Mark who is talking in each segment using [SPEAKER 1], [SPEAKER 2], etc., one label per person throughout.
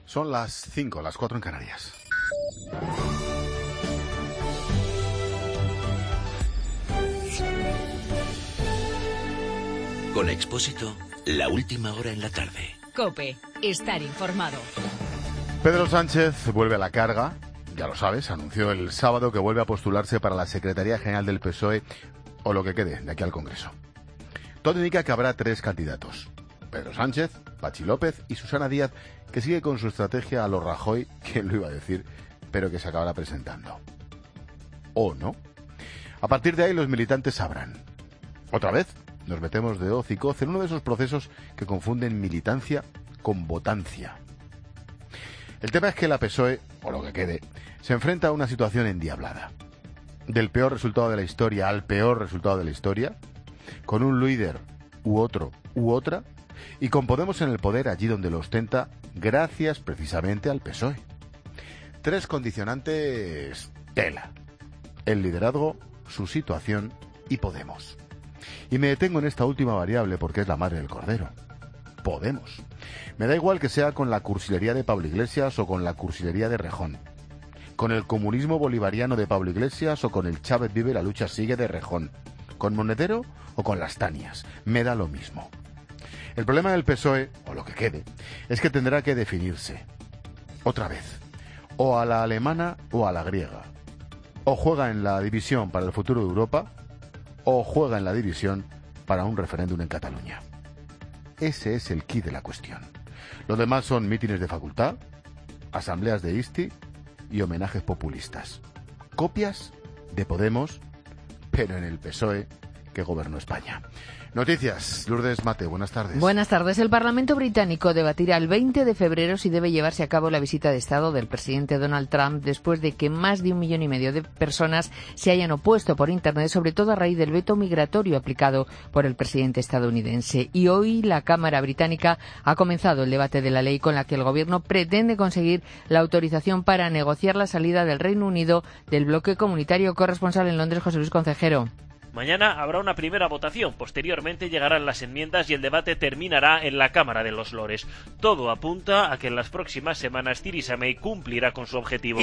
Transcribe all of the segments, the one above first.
[SPEAKER 1] Son las 5, las 4 en Canarias.
[SPEAKER 2] Con Expósito, la última hora en la tarde.
[SPEAKER 3] COPE, estar informado.
[SPEAKER 1] Pedro Sánchez vuelve a la carga, ya lo sabes, anunció el sábado que vuelve a postularse para la Secretaría General del PSOE o lo que quede de aquí al Congreso. Todo indica que habrá 3 candidatos: Pedro Sánchez, Patxi López y Susana Díaz, que sigue con su estrategia a lo Rajoy, ¿quién lo iba a decir?, pero que se acabará presentando. ¿O no? A partir de ahí los militantes sabrán. Otra vez nos metemos de hoz y coz en uno de esos procesos que confunden militancia con votancia. El tema es que la PSOE, o lo que quede, se enfrenta a una situación endiablada. Del peor resultado de la historia al peor resultado de la historia, con un líder u otro u otra, y con Podemos en el poder allí donde lo ostenta, gracias precisamente al PSOE. 3 condicionantes tela: el liderazgo, su situación y Podemos. Y me detengo en esta última variable porque es la madre del cordero. Podemos. Me da igual que sea con la cursilería de Pablo Iglesias o con la cursilería de Rejón, con el comunismo bolivariano de Pablo Iglesias o con el Chávez vive la lucha sigue de Rejón, con Monedero o con las Tanias, me da lo mismo. El problema del PSOE, o lo que quede, es que tendrá que definirse. Otra vez, o a la alemana o a la griega. O juega en la división para el futuro de Europa, o juega en la división para un referéndum en Cataluña. Ese es el quid de la cuestión. Lo demás son mítines de facultad, asambleas de ISTI y homenajes populistas. Copias de Podemos, pero en el PSOE que gobernó España. Noticias, Lourdes Mate, buenas tardes.
[SPEAKER 4] Buenas tardes. El Parlamento británico debatirá el 20 de febrero si debe llevarse a cabo la visita de Estado del presidente Donald Trump después de que más de 1,5 millones de personas se hayan opuesto por Internet, sobre todo a raíz del veto migratorio aplicado por el presidente estadounidense. Y hoy la Cámara británica ha comenzado el debate de la ley con la que el Gobierno pretende conseguir la autorización para negociar la salida del Reino Unido del bloque comunitario. Corresponsal en Londres, José Luis Concejero.
[SPEAKER 5] Mañana habrá una primera votación, posteriormente llegarán las enmiendas y el debate terminará en la Cámara de los Lores. Todo apunta a que en las próximas semanas Theresa May cumplirá con su objetivo.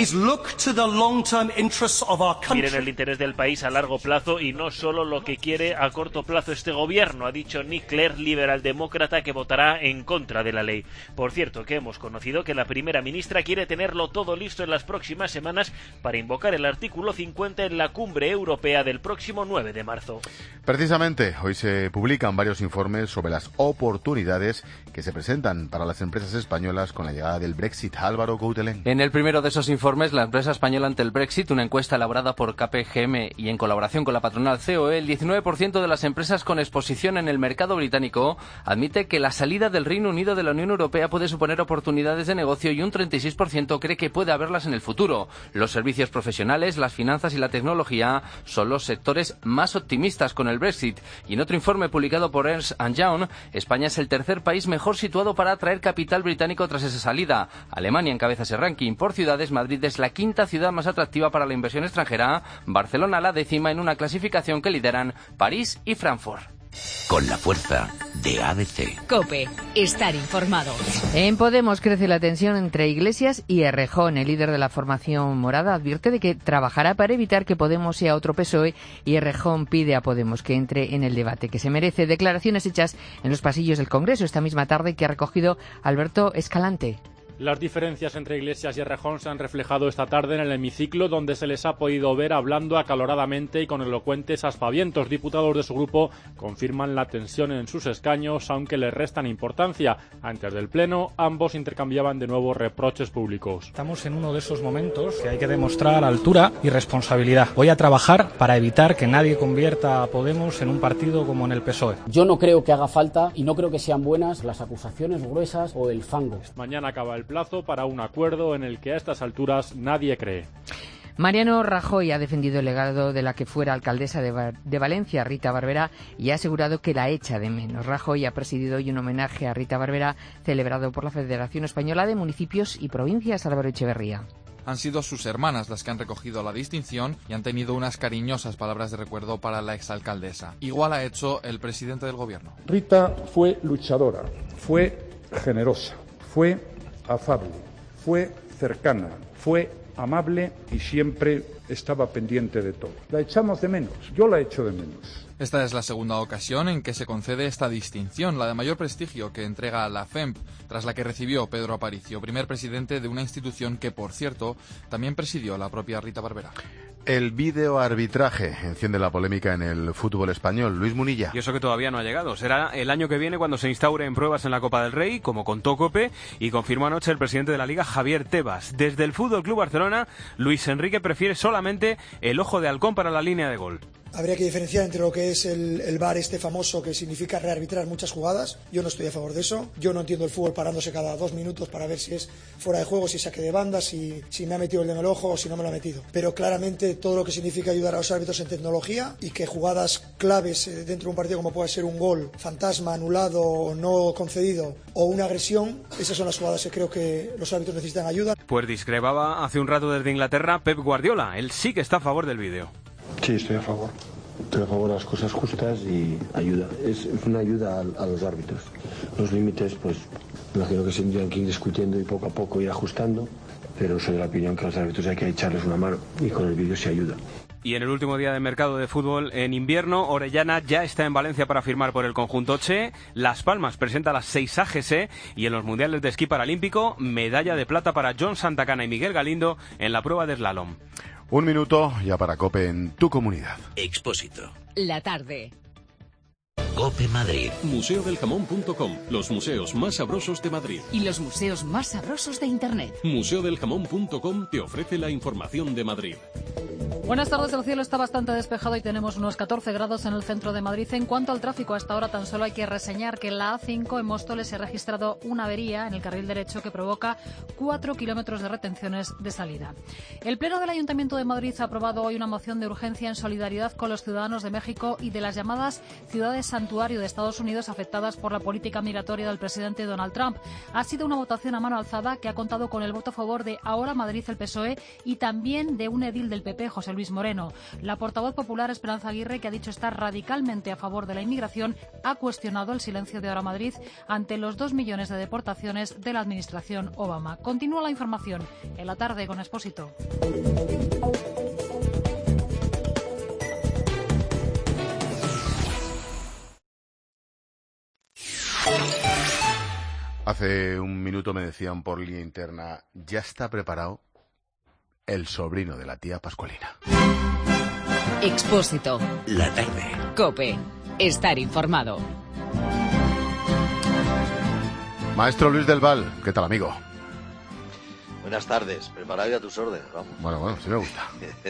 [SPEAKER 5] Miren el interés del país a largo plazo y no solo lo que quiere a corto plazo este gobierno, ha dicho Nick Clegg, liberal demócrata, que votará en contra de la ley. Por cierto, que hemos conocido que la primera ministra quiere tenerlo todo listo en las próximas semanas para invocar el artículo 50 en la cumbre europea del próximo 9 de marzo.
[SPEAKER 1] Precisamente, hoy se publican varios informes sobre las oportunidades que se presentan para las empresas españolas con la llegada del Brexit. Álvaro Coutelén.
[SPEAKER 6] En el primero de esos informes, la empresa española ante el Brexit, una encuesta elaborada por KPMG y en colaboración con la patronal COE, el 19% de las empresas con exposición en el mercado británico admite que la salida del Reino Unido de la Unión Europea puede suponer oportunidades de negocio y un 36% cree que puede haberlas en el futuro. Los servicios profesionales, las finanzas y la tecnología son los sectores más optimistas con el Brexit. Y en otro informe publicado por Ernst & Young, España es el tercer país mejor situado para atraer capital británico tras esa salida. Alemania encabeza ese ranking por ciudades, Madrid es la 5ª ciudad más atractiva para la inversión extranjera, Barcelona la 10ª en una clasificación que lideran París y Frankfurt.
[SPEAKER 2] Con la fuerza de ABC.
[SPEAKER 3] COPE, estar informado.
[SPEAKER 4] En Podemos crece la tensión entre Iglesias y Errejón. El líder de la formación morada advierte de que trabajará para evitar que Podemos sea otro PSOE y Errejón pide a Podemos que entre en el debate que se merece. Declaraciones hechas en los pasillos del Congreso esta misma tarde que ha recogido Alberto Escalante.
[SPEAKER 7] Las diferencias entre Iglesias y Errejón se han reflejado esta tarde en el hemiciclo, donde se les ha podido ver hablando acaloradamente y con elocuentes aspavientos. Diputados de su grupo confirman la tensión en sus escaños, aunque les restan importancia. Antes del pleno, ambos intercambiaban de nuevo reproches públicos.
[SPEAKER 8] Estamos en uno de esos momentos que hay que demostrar altura y responsabilidad. Voy a trabajar para evitar que nadie convierta a Podemos en un partido como en el PSOE.
[SPEAKER 9] Yo no creo que haga falta y no creo que sean buenas las acusaciones gruesas o el fango.
[SPEAKER 7] Mañana acaba el plazo para un acuerdo en el que a estas alturas nadie cree.
[SPEAKER 4] Mariano Rajoy ha defendido el legado de la que fuera alcaldesa de Valencia, Rita Barberá, y ha asegurado que la echa de menos. Rajoy ha presidido hoy un homenaje a Rita Barberá celebrado por la Federación Española de Municipios y Provincias. Álvaro Echeverría.
[SPEAKER 10] Han sido sus hermanas las que han recogido la distinción y han tenido unas cariñosas palabras de recuerdo para la exalcaldesa. Igual ha hecho el presidente del gobierno.
[SPEAKER 11] Rita fue luchadora, fue generosa, fue afable, fue cercana, fue amable y siempre estaba pendiente de todo. La echamos de menos, yo la echo de menos.
[SPEAKER 10] Esta es la segunda ocasión en que se concede esta distinción, la de mayor prestigio que entrega la FEMP, tras la que recibió Pedro Aparicio, primer presidente de una institución que, por cierto, también presidió la propia Rita Barberá.
[SPEAKER 1] El videoarbitraje enciende la polémica en el fútbol español. Luis Munilla.
[SPEAKER 12] Y eso que todavía no ha llegado. Será el año que viene cuando se instauren pruebas en la Copa del Rey, como contó COPE, y confirmó anoche el presidente de la Liga, Javier Tebas. Desde el Fútbol Club Barcelona, Luis Enrique prefiere solamente el ojo de halcón para la línea de gol.
[SPEAKER 13] Habría que diferenciar entre lo que es el VAR este famoso, que significa rearbitrar muchas jugadas. Yo no estoy a favor de eso. Yo no entiendo el fútbol parándose cada 2 minutos para ver si es fuera de juego, si saque de banda, si me ha metido el dedo en el ojo o si no me lo ha metido. Pero claramente todo lo que significa ayudar a los árbitros en tecnología y que jugadas claves dentro de un partido, como puede ser un gol fantasma, anulado o no concedido, o una agresión, esas son las jugadas que creo que los árbitros necesitan ayuda.
[SPEAKER 12] Pues discrepaba hace un rato desde Inglaterra Pep Guardiola. Él sí que está a favor del vídeo.
[SPEAKER 14] Sí, estoy a favor. Estoy a favor de las cosas justas y ayuda. Es una ayuda a los árbitros. Los límites, pues, imagino que se tendrían que ir discutiendo y poco a poco ir ajustando, pero soy de la opinión que a los árbitros hay que echarles una mano y con el vídeo se ayuda.
[SPEAKER 12] Y en el último día de mercado de fútbol en invierno, Orellana ya está en Valencia para firmar por el conjunto Che. Las Palmas presenta las 6 AGS y en los mundiales de esquí paralímpico, medalla de plata para John Santacana y Miguel Galindo en la prueba de slalom.
[SPEAKER 1] 1 minuto ya para COPE en tu comunidad.
[SPEAKER 2] Expósito.
[SPEAKER 3] La tarde.
[SPEAKER 2] COPE Madrid.
[SPEAKER 15] Museodeljamón.com. Los museos más sabrosos de Madrid.
[SPEAKER 3] Y los museos más sabrosos de Internet.
[SPEAKER 15] Museodeljamón.com te ofrece la información de Madrid.
[SPEAKER 16] Buenas tardes, el cielo está bastante despejado y tenemos unos 14 grados en el centro de Madrid. En cuanto al tráfico, hasta ahora tan solo hay que reseñar que en la A5 en Móstoles se ha registrado una avería en el carril derecho que provoca 4 kilómetros de retenciones de salida. El Pleno del Ayuntamiento de Madrid ha aprobado hoy una moción de urgencia en solidaridad con los ciudadanos de México y de las llamadas ciudades santuario de Estados Unidos afectadas por la política migratoria del presidente Donald Trump. Ha sido una votación a mano alzada que ha contado con el voto a favor de Ahora Madrid, el PSOE, y también de un edil del PP, José Luis Moreno. La portavoz popular Esperanza Aguirre, que ha dicho estar radicalmente a favor de la inmigración, ha cuestionado el silencio de Ahora Madrid ante los 2 millones de deportaciones de la administración Obama. Continúa la información en la tarde con Expósito.
[SPEAKER 1] Hace un minuto me decían por línea interna, ya está preparado el sobrino de la tía Pascualina.
[SPEAKER 3] Expósito.
[SPEAKER 2] La tarde.
[SPEAKER 3] COPE. Estar informado.
[SPEAKER 1] Maestro Luis del Val, ¿qué tal, amigo?
[SPEAKER 17] Buenas tardes, preparado y a tus órdenes, vamos.
[SPEAKER 1] Bueno, sí me gusta.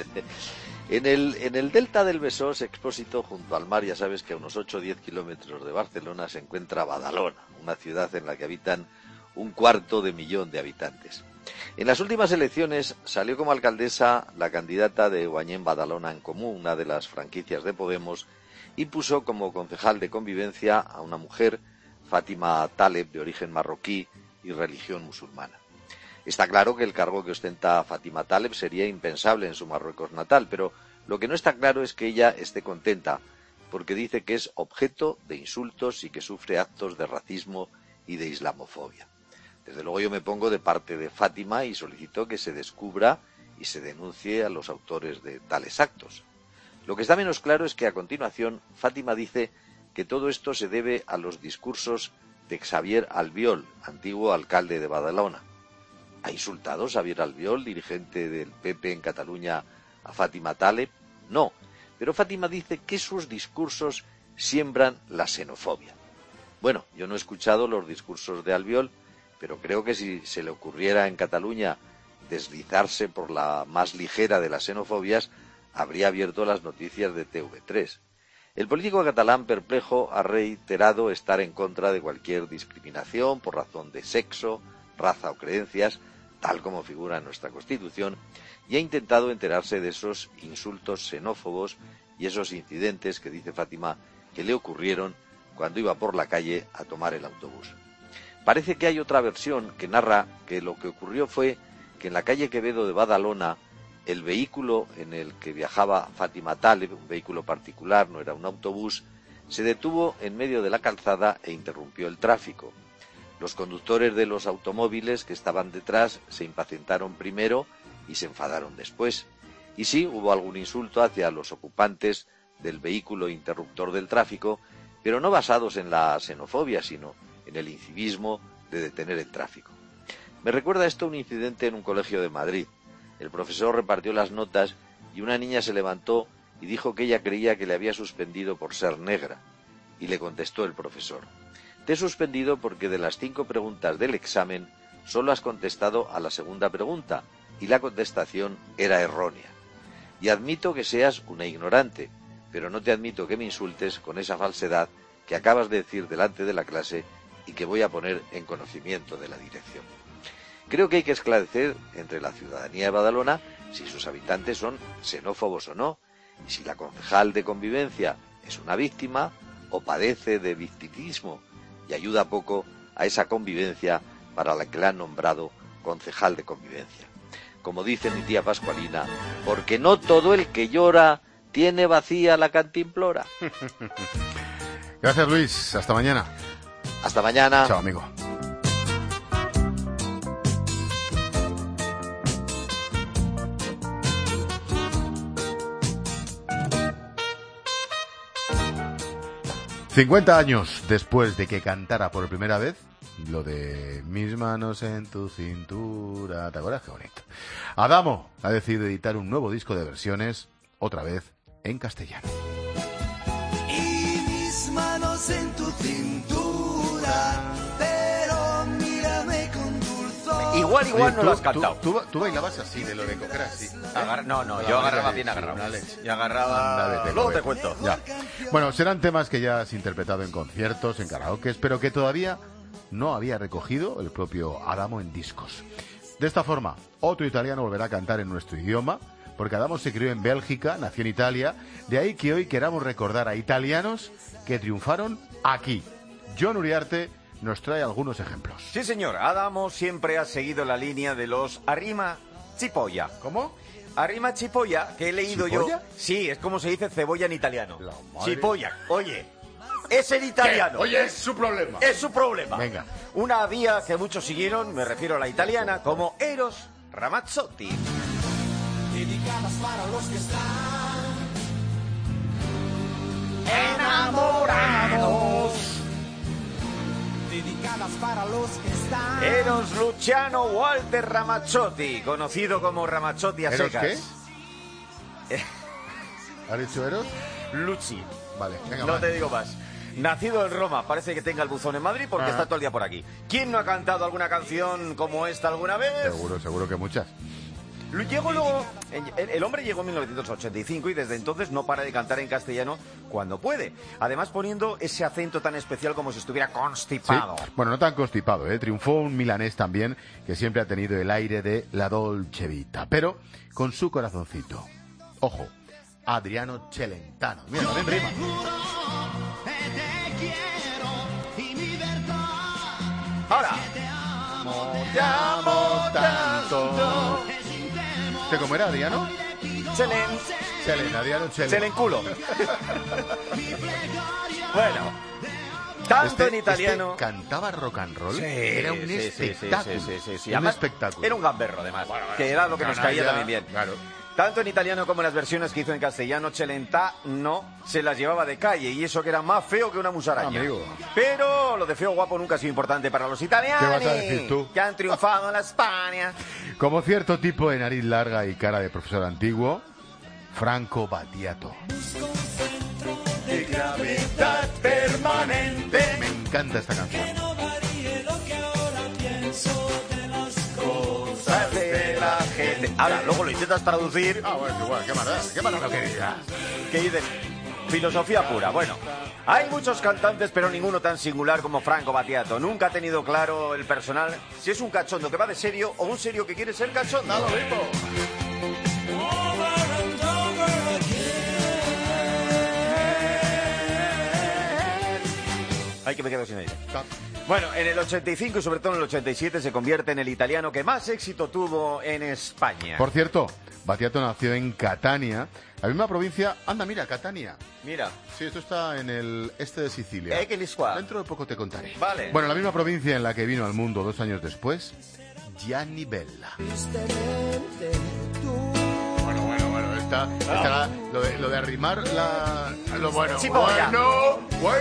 [SPEAKER 17] En el delta del Besós, Expósito, junto al mar, ya sabes que a unos 8 o 10 kilómetros de Barcelona se encuentra Badalona, una ciudad en la que habitan 250.000 de habitantes. En las últimas elecciones salió como alcaldesa la candidata de Guanyén Badalona en Comú, una de las franquicias de Podemos, y puso como concejal de convivencia a una mujer, Fátima Taleb, de origen marroquí y religión musulmana. Está claro que el cargo que ostenta Fátima Taleb sería impensable en su Marruecos natal, pero lo que no está claro es que ella esté contenta, porque dice que es objeto de insultos y que sufre actos de racismo y de islamofobia. Desde luego yo me pongo de parte de Fátima y solicito que se descubra y se denuncie a los autores de tales actos. Lo que está menos claro es que a continuación Fátima dice que todo esto se debe a los discursos de Xavier Albiol, antiguo alcalde de Badalona. ¿Ha insultado Xavier Albiol, dirigente del PP en Cataluña, a Fátima Taleb? No, pero Fátima dice que sus discursos siembran la xenofobia. Bueno, yo no he escuchado los discursos de Albiol, pero creo que si se le ocurriera en Cataluña deslizarse por la más ligera de las xenofobias, habría abierto las noticias de TV3. El político catalán perplejo ha reiterado estar en contra de cualquier discriminación por razón de sexo, raza o creencias, tal como figura en nuestra Constitución, y ha intentado enterarse de esos insultos xenófobos y esos incidentes que dice Fátima que le ocurrieron cuando iba por la calle a tomar el autobús. Parece que hay otra versión que narra que lo que ocurrió fue que en la calle Quevedo de Badalona el vehículo en el que viajaba Fátima Taleb, un vehículo particular, no era un autobús, se detuvo en medio de la calzada e interrumpió el tráfico. Los conductores de los automóviles que estaban detrás se impacientaron primero y se enfadaron después. Y sí, hubo algún insulto hacia los ocupantes del vehículo interruptor del tráfico, pero no basados en la xenofobia, sino en el incivismo de detener el tráfico. Me recuerda esto un incidente en un colegio de Madrid. El profesor repartió las notas y una niña se levantó y dijo que ella creía que le había suspendido por ser negra. Y le contestó el profesor: te he suspendido porque de las 5 preguntas del examen solo has contestado a la segunda pregunta y la contestación era errónea. Y admito que seas una ignorante, pero no te admito que me insultes con esa falsedad que acabas de decir delante de la clase y que voy a poner en conocimiento de la dirección. Creo que hay que esclarecer entre la ciudadanía de Badalona si sus habitantes son xenófobos o no, y si la concejal de convivencia es una víctima o padece de victimismo y ayuda poco a esa convivencia para la que la han nombrado concejal de convivencia. Como dice mi tía Pascualina, porque no todo el que llora tiene vacía la cantimplora.
[SPEAKER 1] Gracias, Luis. Hasta mañana.
[SPEAKER 17] Hasta mañana.
[SPEAKER 1] Chao, amigo. ...50 años después de que cantara por primera vez... lo de mis manos en tu cintura... ¿te acuerdas? Qué bonito. Adamo ha decidido editar un nuevo disco de versiones... otra vez en castellano.
[SPEAKER 18] Y mis manos en tu cintura... pero mírame con dulzor.
[SPEAKER 19] Igual
[SPEAKER 1] Oye,
[SPEAKER 19] no lo has cantado.
[SPEAKER 1] Tú bailabas así, de lo de coger así.
[SPEAKER 19] Yo agarraba bien agarrado. Y agarraba... Luego te cuento.
[SPEAKER 1] Ya. Bueno, serán temas que ya has interpretado en conciertos, en karaokes, pero que todavía no había recogido el propio Adamo en discos. De esta forma, otro italiano volverá a cantar en nuestro idioma, porque Adamo se crió en Bélgica, nació en Italia, de ahí que hoy queramos recordar a italianos que triunfaron aquí. John Uriarte nos trae algunos ejemplos.
[SPEAKER 19] Sí, señor. Adamo siempre ha seguido la línea de los arrima cipolla.
[SPEAKER 1] ¿Cómo?
[SPEAKER 19] Arrima cipolla, que he leído
[SPEAKER 1] ¿Cipolla?
[SPEAKER 19] yo. Sí, es como se dice cebolla en italiano. Cipolla. Oye, es el italiano.
[SPEAKER 1] ¿Qué? Oye, es su problema.
[SPEAKER 19] Es su problema.
[SPEAKER 1] Venga.
[SPEAKER 19] Una vía que muchos siguieron, me refiero a la italiana, como Eros Ramazzotti.
[SPEAKER 18] Dedicadas para los que están
[SPEAKER 19] enamorados.
[SPEAKER 18] Dedicadas para los que están.
[SPEAKER 19] Eros Luciano Walter Ramazzotti, conocido como Ramazzotti a
[SPEAKER 1] ¿Eros
[SPEAKER 19] secas.
[SPEAKER 1] qué? ¿Has dicho Eros?
[SPEAKER 19] Luci.
[SPEAKER 1] Vale, venga,
[SPEAKER 19] No te digo más. Nacido en Roma, parece que tenga el buzón en Madrid porque está todo el día por aquí. ¿Quién no ha cantado alguna canción como esta alguna vez?
[SPEAKER 1] Seguro que muchas.
[SPEAKER 19] El hombre llegó en 1985 y desde entonces no para de cantar en castellano cuando puede. Además poniendo ese acento tan especial como si estuviera constipado.
[SPEAKER 1] Sí. Bueno, no tan constipado, ¿eh? Triunfó un milanés también que siempre ha tenido el aire de la Dolce Vita, pero con su corazoncito. Ojo, Adriano Celentano. Mira, también rima.
[SPEAKER 19] Ahora.
[SPEAKER 1] Te amo tanto. ¿Te cómo era, Adriano? Adriano Chelen.
[SPEAKER 19] Chelenculo. Bueno. Tanto en italiano.
[SPEAKER 1] ¿Cantaba rock and roll?
[SPEAKER 19] Sí,
[SPEAKER 1] era un espectáculo.
[SPEAKER 19] Sí.
[SPEAKER 1] Un
[SPEAKER 19] Además,
[SPEAKER 1] espectáculo.
[SPEAKER 19] Era un gamberro, además. Que era lo que nos caía también bien.
[SPEAKER 1] Claro.
[SPEAKER 19] Tanto en italiano como en las versiones que hizo en castellano, Celentano se las llevaba de calle, y eso que era más feo que una musaraña.
[SPEAKER 1] Amigo.
[SPEAKER 19] Pero lo de feo guapo nunca ha sido importante para los italianos.
[SPEAKER 1] ¿Qué vas a decir tú?
[SPEAKER 19] Que han triunfado en la España.
[SPEAKER 1] Como cierto tipo de nariz larga y cara de profesor antiguo, Franco Battiato.
[SPEAKER 18] Busco un centro de gravedad permanente.
[SPEAKER 1] Me encanta esta canción.
[SPEAKER 18] Que no varíe lo que ahora pienso de las cosas
[SPEAKER 19] De la gente. Ahora, luego lo intentas traducir.
[SPEAKER 1] Bueno, igual, qué maldad lo que digas.
[SPEAKER 19] ¿Qué dicen? Filosofía pura. Bueno, hay muchos cantantes, pero ninguno tan singular como Franco Battiato. Nunca ha tenido claro el personal si es un cachondo que va de serio o un serio que quiere ser cachondo.
[SPEAKER 1] Da lo mismo.
[SPEAKER 19] Ay, que me quedo sin aire. Bueno, en el 85 y sobre todo en el 87 se convierte en el italiano que más éxito tuvo en España.
[SPEAKER 1] Por cierto, Battiato nació en Catania, la misma provincia. Anda, mira, Catania.
[SPEAKER 19] Mira.
[SPEAKER 1] Sí, esto está en el este de Sicilia. Dentro de poco te contaré.
[SPEAKER 19] Vale.
[SPEAKER 1] Bueno, la misma provincia en la que vino al mundo 2 años después, Gianni Bella. Bueno, esta lo de arrimar lo bueno.
[SPEAKER 19] Sí,
[SPEAKER 1] bueno.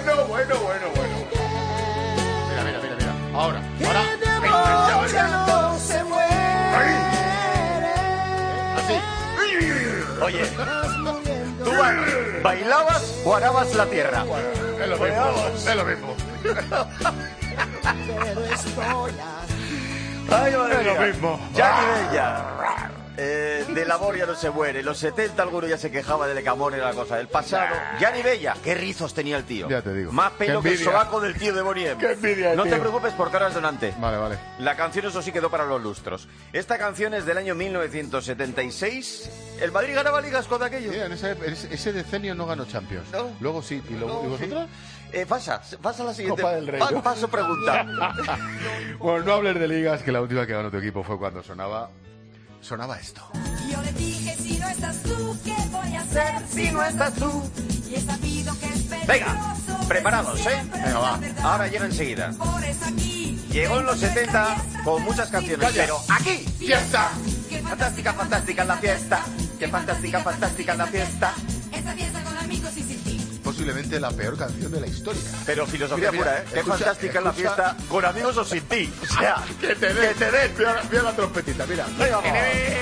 [SPEAKER 1] Mira. Ahora.
[SPEAKER 18] No se muere.
[SPEAKER 1] Así.
[SPEAKER 19] Oye, ¿tú bailabas o arabas la tierra?
[SPEAKER 1] Es lo mismo.
[SPEAKER 19] Ay, madre
[SPEAKER 1] Es lo
[SPEAKER 19] mía.
[SPEAKER 1] mismo.
[SPEAKER 19] Gianni Bella. Del amor ya no se muere. En los 70 alguno ya se quejaba del amor, era la cosa del pasado. Gianni Bella, qué rizos tenía el tío.
[SPEAKER 1] Ya te digo.
[SPEAKER 19] Más pelo
[SPEAKER 1] Qué
[SPEAKER 19] que el
[SPEAKER 1] envidia.
[SPEAKER 19] sobaco del tío de Boniem.
[SPEAKER 1] Qué envidia,
[SPEAKER 19] No
[SPEAKER 1] tío.
[SPEAKER 19] te preocupes porque ahora es donante.
[SPEAKER 1] Vale.
[SPEAKER 19] La canción, eso sí, quedó para los lustros. Esta canción es del año 1976. ¿El Madrid ganaba ligas con aquello?
[SPEAKER 1] Sí, en ese decenio no ganó Champions.
[SPEAKER 19] No.
[SPEAKER 1] Luego sí. ¿Y vosotros?
[SPEAKER 19] Pasa la siguiente.
[SPEAKER 1] Copa del Rey, ¿no?
[SPEAKER 19] Paso pregunta.
[SPEAKER 1] Bueno, no hables de ligas, que la última que ganó tu equipo fue cuando sonaba esto.
[SPEAKER 18] Yo le dije, si no estás tú, ¿qué voy a hacer si no estás tú? Y he sabido que es peligroso.
[SPEAKER 19] Venga, preparados, ¿eh?
[SPEAKER 1] Venga, va.
[SPEAKER 19] Ahora llega enseguida.
[SPEAKER 18] Por eso aquí.
[SPEAKER 19] Llegó en los 70 con muchas canciones,
[SPEAKER 1] Calla.
[SPEAKER 19] pero aquí,
[SPEAKER 1] ¡Fiesta!
[SPEAKER 19] fantástica, fantástica la fiesta. Qué fantástica, fantástica la fiesta.
[SPEAKER 18] Esta fiesta con amigos y sin ti.
[SPEAKER 1] Posiblemente la peor canción de la historia.
[SPEAKER 19] Pero filosofía
[SPEAKER 1] Mira,
[SPEAKER 19] pura, ¿eh? Qué
[SPEAKER 1] escucha,
[SPEAKER 19] fantástica es la
[SPEAKER 1] escucha.
[SPEAKER 19] fiesta con amigos o sin ti. O sea,
[SPEAKER 1] Que te den. Mira la trompetita, mira.
[SPEAKER 19] Venga, vamos.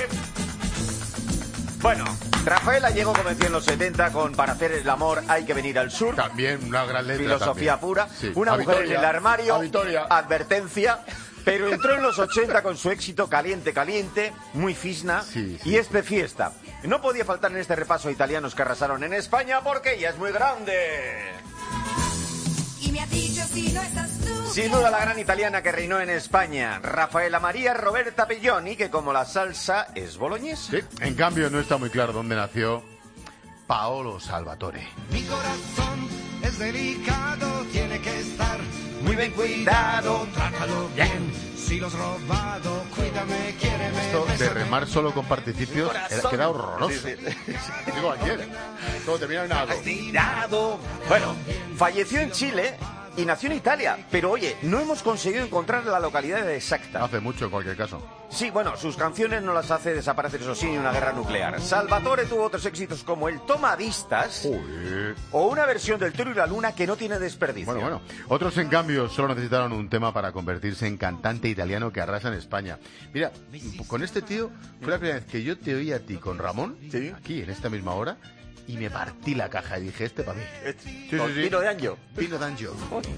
[SPEAKER 19] Bueno, Rafaela llegó, como decía, en los 70 con Para hacer el amor hay que venir al sur.
[SPEAKER 1] También una gran letra.
[SPEAKER 19] Filosofía
[SPEAKER 1] también.
[SPEAKER 19] pura.
[SPEAKER 1] Sí.
[SPEAKER 19] Una
[SPEAKER 1] A
[SPEAKER 19] mujer
[SPEAKER 1] Vitoria,
[SPEAKER 19] en el armario.
[SPEAKER 1] a Vitoria.
[SPEAKER 19] Advertencia. Pero entró en los 80 con su éxito Caliente, Caliente, muy fisna
[SPEAKER 1] Sí.
[SPEAKER 19] y Este Fiesta. No podía faltar en este repaso a italianos que arrasaron en España porque ella es muy grande.
[SPEAKER 18] Y me ha dicho, si no estás tú.
[SPEAKER 19] Sin duda la gran italiana que reinó en España, Rafaela María Roberta Pelloni, que como la salsa es boloñesa.
[SPEAKER 1] Sí. En cambio, no está muy claro dónde nació Paolo Salvatore.
[SPEAKER 18] Mi corazón es delicado, tiene que estar
[SPEAKER 19] Muy bien cuidado.
[SPEAKER 18] Trátalo bien, si lo has robado, cuídame, quiéreme.
[SPEAKER 1] Esto de remar solo con participios queda horroroso.
[SPEAKER 19] Sí.
[SPEAKER 1] Digo ayer. Todo termina en algo.
[SPEAKER 19] Cuidado. Bueno, falleció en Chile y nació en Italia. Pero oye, no hemos conseguido encontrar la localidad exacta.
[SPEAKER 1] Hace mucho en cualquier caso.
[SPEAKER 19] Sí, bueno, sus canciones no las hace desaparecer, eso sí, ni una guerra nuclear. Salvatore tuvo otros éxitos como el Tomavistas o una versión del Toro y la Luna que no tiene desperdicio.
[SPEAKER 1] Bueno. Otros, en cambio, solo necesitaron un tema para convertirse en cantante italiano que arrasa en España. Mira, con este tío fue la primera vez que yo te oí a ti con Ramón, aquí, en esta misma hora, y me partí la caja y dije, para mí.
[SPEAKER 19] Con Pino de Angio.
[SPEAKER 1] Pino D'Angio.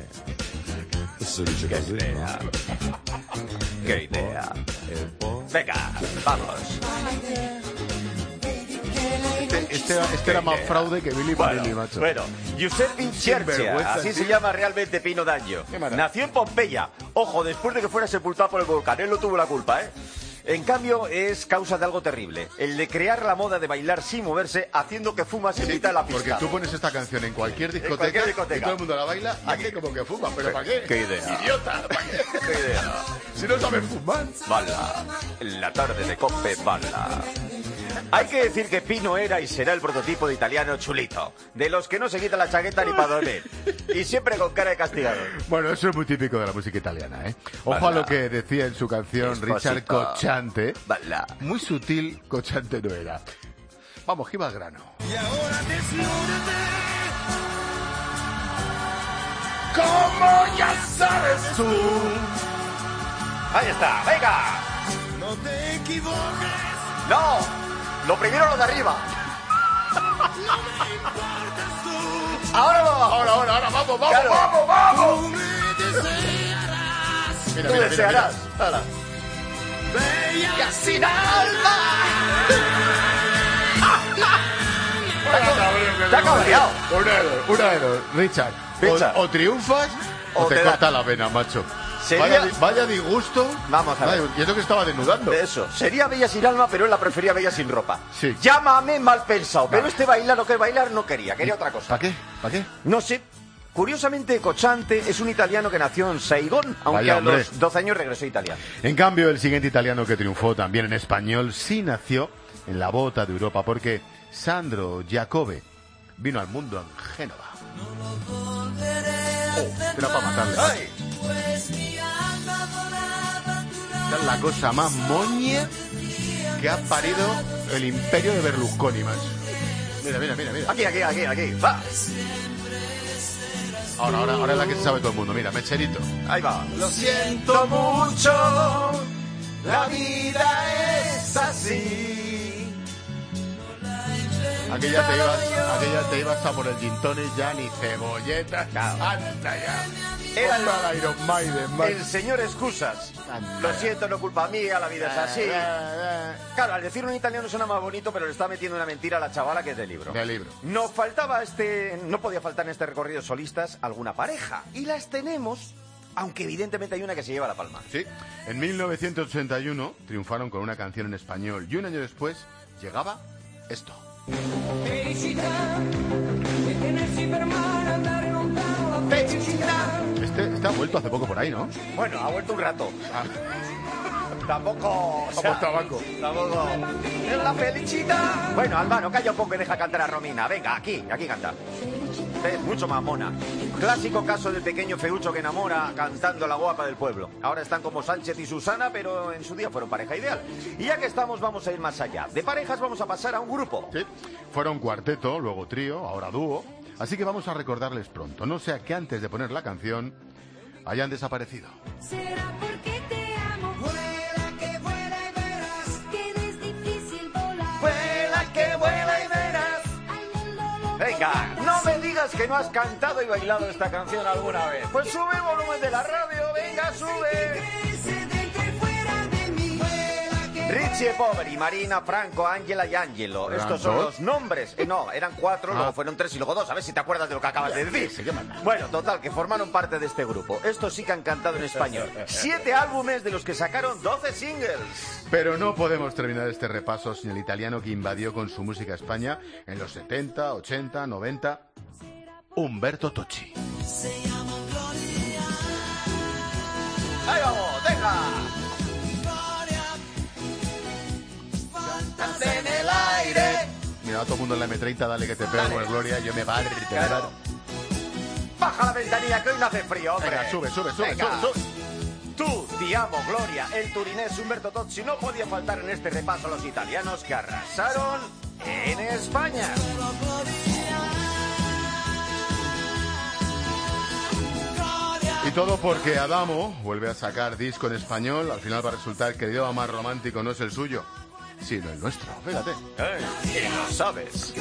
[SPEAKER 19] ¡Qué idea! Venga, vamos.
[SPEAKER 1] Este era más fraude que Billy Vanilli, macho.
[SPEAKER 19] Bueno, Giuseppe Cercia,
[SPEAKER 1] Sinvergüenza,
[SPEAKER 19] así
[SPEAKER 1] sí.
[SPEAKER 19] se llama realmente Pino D'Angio.
[SPEAKER 1] Qué maravilla.
[SPEAKER 19] Nació en Pompeya. Ojo, después de que fuera sepultado por el volcán. Él no tuvo la culpa, ¿eh? En cambio, es causa de algo terrible. El de crear la moda de bailar sin moverse, haciendo que fumas en mitad de la pista.
[SPEAKER 1] Porque tú pones esta canción en cualquier discoteca,
[SPEAKER 19] cualquier discoteca.
[SPEAKER 1] y todo el mundo la baila, hace como que fuma. ¿Pero para qué?
[SPEAKER 19] ¿Qué idea?
[SPEAKER 1] ¡Idiota! ¿Para qué?
[SPEAKER 19] ¿Qué idea?
[SPEAKER 1] Si no sabes fumar.
[SPEAKER 19] Bala. En la tarde de Cope, bala. Hay que decir que Pino era y será el prototipo de italiano chulito. De los que no se quita la chaqueta ni para dormir. Y siempre con cara de castigador.
[SPEAKER 1] Bueno, eso es muy típico de la música italiana, ¿eh? Ojo
[SPEAKER 19] Bala.
[SPEAKER 1] a lo que decía en su canción
[SPEAKER 19] Esposito.
[SPEAKER 1] Richard Cocciante.
[SPEAKER 19] Bala.
[SPEAKER 1] Muy sutil, Cocciante no era. Vamos, que iba al grano.
[SPEAKER 18] Y ahora desnúdate.
[SPEAKER 1] Como ya sabes tú.
[SPEAKER 19] Ahí está, venga.
[SPEAKER 18] No te equivoques.
[SPEAKER 19] No, lo primero lo de arriba. Ahora lo abajo.
[SPEAKER 1] Ahora, vamos,
[SPEAKER 19] Claro.
[SPEAKER 1] vamos.
[SPEAKER 18] Tú me desearás.
[SPEAKER 1] Mira,
[SPEAKER 19] Tú
[SPEAKER 1] mira,
[SPEAKER 19] desearás.
[SPEAKER 1] mira.
[SPEAKER 19] Hala.
[SPEAKER 18] Bella sin alma.
[SPEAKER 19] Te ha cabreado.
[SPEAKER 1] Una de dos, Richard.
[SPEAKER 19] Richard.
[SPEAKER 1] O triunfas o te
[SPEAKER 19] da-
[SPEAKER 1] corta la vena, macho.
[SPEAKER 19] Sería-
[SPEAKER 1] Vaya disgusto.
[SPEAKER 19] Vamos a ver.
[SPEAKER 1] Y eso que estaba desnudando.
[SPEAKER 19] De eso. Sería bella sin alma, pero él la prefería bella sin ropa.
[SPEAKER 1] Sí.
[SPEAKER 19] Llámame mal pensado. Pero este bailar lo que bailar no quería. Quería otra cosa.
[SPEAKER 1] ¿Para qué? ¿Para qué?
[SPEAKER 19] No sé. Curiosamente, Cocciante es un italiano que nació en Saigón, aunque
[SPEAKER 1] Vaya,
[SPEAKER 19] a
[SPEAKER 1] hombre.
[SPEAKER 19] los 12 años regresó a Italia.
[SPEAKER 1] En cambio, el siguiente italiano que triunfó también en español sí nació en la bota de Europa, porque Sandro Giacobbe vino al mundo en Génova. Era para matarle.
[SPEAKER 19] ¡Ay!
[SPEAKER 1] Esta es la cosa más moña que ha parido el imperio de Berlusconi, macho. Mira, mira, mira, mira.
[SPEAKER 19] Aquí, va.
[SPEAKER 1] Ahora es la que se sabe todo el mundo. Mira, mecherito.
[SPEAKER 19] Ahí va.
[SPEAKER 18] Lo siento mucho, la vida es así.
[SPEAKER 1] Aquí ya te ibas a por el gin tonic, ya ni cebolleta. Anda ya.
[SPEAKER 19] Era
[SPEAKER 1] Ponme al Iron Maiden, macho.
[SPEAKER 19] el señor excusas. Lo siento, no culpa mía, la vida es así. Claro, al decir un italiano suena más bonito, pero le está metiendo una mentira a la chavala que es del libro.
[SPEAKER 1] Del libro.
[SPEAKER 19] No podía faltar en este recorrido solistas alguna pareja. Y las tenemos, aunque evidentemente hay una que se lleva la palma.
[SPEAKER 1] Sí, en 1981 triunfaron con una canción en español y un año después llegaba esto. Este ha vuelto hace poco por ahí, ¿no?
[SPEAKER 19] Bueno, ha vuelto un rato. Tampoco...
[SPEAKER 1] tabaco.
[SPEAKER 19] Tampoco... ¡Es la felicidad! Bueno, Albano, calla un poco y deja cantar a Romina. Venga, aquí canta. Es mucho más mona. Clásico caso del pequeño feucho que enamora cantando la guapa del pueblo. Ahora están como Sánchez y Susana, pero en su día fueron pareja ideal. Y ya que estamos, vamos a ir más allá. De parejas vamos a pasar a un grupo.
[SPEAKER 1] Sí, fueron cuarteto, luego trío, ahora dúo. Así que vamos a recordarles pronto. No sea que antes de poner la canción hayan desaparecido.
[SPEAKER 18] Será porque te amo. Vuela que vuela y verás que es difícil volar. Vuela que vuela y verás.
[SPEAKER 19] Venga, no me digas que no has cantado y bailado esta canción alguna vez. Pues sube el volumen de la radio, venga, sube. Richie Poveri, Marina, Franco, Ángela y Angelo. Estos son los nombres. No, eran 4, luego fueron 3 y luego 2. A ver si te acuerdas de lo que acabas de decir. Bueno, total, que formaron parte de este grupo. Estos sí que han cantado en español. 7 álbumes de los que sacaron 12 singles.
[SPEAKER 1] Pero no podemos terminar este repaso sin el italiano que invadió con su música España en los 70, 80, 90. Umberto Tocci.
[SPEAKER 19] ¡Ahí vamos, venga!
[SPEAKER 18] En el aire.
[SPEAKER 1] Mira, todo el mundo en la M30, dale que te pego con el Gloria, yo me barro.
[SPEAKER 19] Claro. Baja la ventanilla que hoy no hace frío, hombre.
[SPEAKER 1] Venga, sube.
[SPEAKER 19] Venga. Tú, Ti amo, Gloria, el turinés Umberto Tocci no podía faltar en este repaso a los italianos que arrasaron en España.
[SPEAKER 1] Y todo porque Adamo vuelve a sacar disco en español. Al final va a resultar que el idioma más romántico no es el suyo, sino el nuestro. Fíjate.
[SPEAKER 19] Y lo sabes.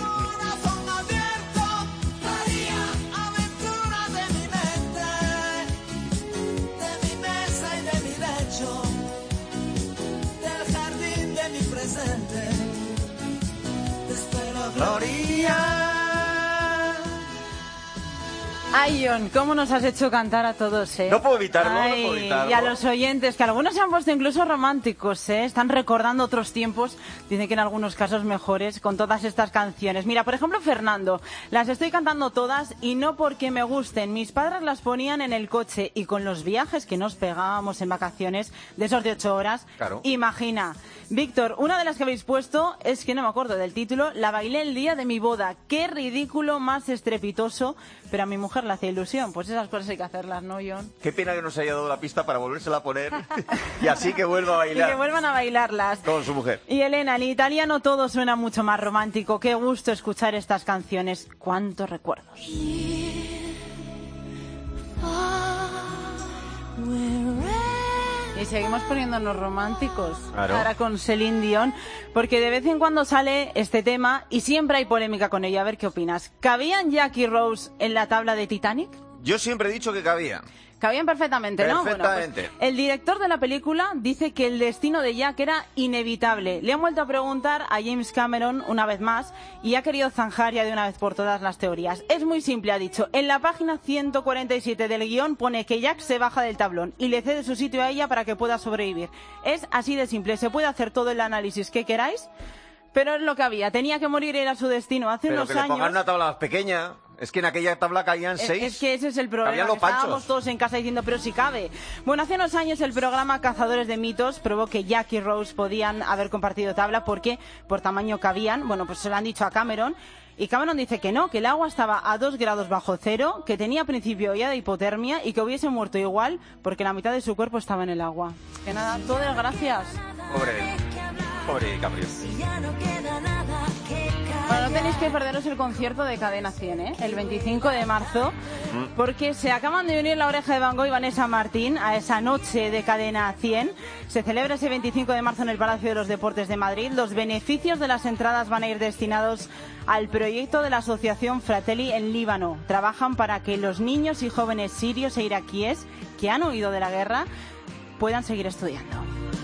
[SPEAKER 20] Ay, John, ¿cómo nos has hecho cantar a todos,
[SPEAKER 19] No puedo evitarlo,
[SPEAKER 20] Ay,
[SPEAKER 19] no puedo evitarlo.
[SPEAKER 20] Y a los oyentes, que algunos se han puesto incluso románticos, Están recordando otros tiempos, dicen que en algunos casos mejores, con todas estas canciones. Mira, por ejemplo, Fernando, las estoy cantando todas y no porque me gusten. Mis padres las ponían en el coche y con los viajes que nos pegábamos en vacaciones, de esos de 8 horas,
[SPEAKER 19] claro.
[SPEAKER 20] Imagina. Víctor, una de las que habéis puesto, es que no me acuerdo del título, la bailé el día de mi boda. Qué ridículo más estrepitoso, pero a mi mujer le hacía ilusión. Pues esas cosas hay que hacerlas, ¿no, John?
[SPEAKER 19] Qué pena que nos haya dado la pista para volvérsela a poner y así que vuelva a bailar.
[SPEAKER 20] Y que vuelvan a bailarlas.
[SPEAKER 19] Con su mujer.
[SPEAKER 20] Y Elena, en italiano todo suena mucho más romántico. Qué gusto escuchar estas canciones. Cuántos recuerdos. Y seguimos poniéndonos románticos.
[SPEAKER 19] Claro.
[SPEAKER 20] Ahora con Celine Dion, porque de vez en cuando sale este tema y siempre hay polémica con ella. A ver qué opinas. ¿Cabían Jack y Rose en la tabla de Titanic?
[SPEAKER 19] Yo siempre he dicho que cabía.
[SPEAKER 20] Cabían perfectamente, ¿no?
[SPEAKER 19] Perfectamente.
[SPEAKER 20] Bueno, pues, el director de la película dice que el destino de Jack era inevitable. Le han vuelto a preguntar a James Cameron una vez más y ha querido zanjar ya de una vez por todas las teorías. Es muy simple, ha dicho. En la página 147 del guión pone que Jack se baja del tablón y le cede su sitio a ella para que pueda sobrevivir. Es así de simple. Se puede hacer todo el análisis que queráis, pero es lo que había. Tenía que morir, era su destino. Hace
[SPEAKER 19] pero
[SPEAKER 20] unos
[SPEAKER 19] que le pongan
[SPEAKER 20] años...
[SPEAKER 19] una tabla más pequeña. Es que en aquella tabla caían 6.
[SPEAKER 20] Es que ese es el problema,
[SPEAKER 19] Cabían los
[SPEAKER 20] que estábamos
[SPEAKER 19] panchos.
[SPEAKER 20] todos en casa diciendo, pero si cabe. Bueno, hace unos años el programa Cazadores de Mitos probó que Jack y Rose podían haber compartido tabla porque por tamaño cabían. Bueno, pues se lo han dicho a Cameron. Y Cameron dice que no, que el agua estaba a 2 grados bajo cero, que tenía principio ya de hipotermia y que hubiese muerto igual porque la mitad de su cuerpo estaba en el agua. Que nada, todas gracias.
[SPEAKER 19] Pobre Gabriel.
[SPEAKER 20] Bueno, no tenéis que perderos el concierto de Cadena 100, ¿eh? El 25 de marzo, porque se acaban de unir La Oreja de Van Gogh y Vanessa Martín a esa noche de Cadena 100. Se celebra ese 25 de marzo en el Palacio de los Deportes de Madrid. Los beneficios de las entradas van a ir destinados al proyecto de la Asociación Fratelli en Líbano. Trabajan para que los niños y jóvenes sirios e iraquíes que han huido de la guerra puedan seguir estudiando.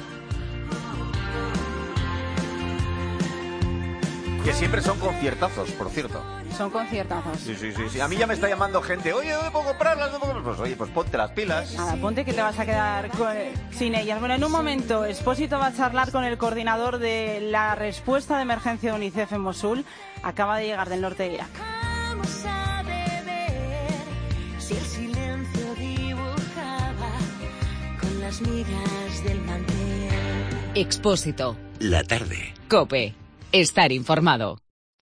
[SPEAKER 19] Que siempre son conciertazos, por cierto.
[SPEAKER 20] Son conciertazos.
[SPEAKER 19] Sí. A mí ya me está llamando gente. Oye, ¿dónde puedo comprarlas? Pues oye, pues ponte las pilas.
[SPEAKER 20] Nada, ponte que te vas a quedar sin ellas. Bueno, en un momento, Expósito va a charlar con el coordinador de la respuesta de emergencia de UNICEF en Mosul. Acaba de llegar del norte de Irak.
[SPEAKER 18] Vamos a beber si el silencio dibujaba con las migas del mantel.
[SPEAKER 3] Expósito.
[SPEAKER 2] La tarde.
[SPEAKER 3] COPE. Estar informado.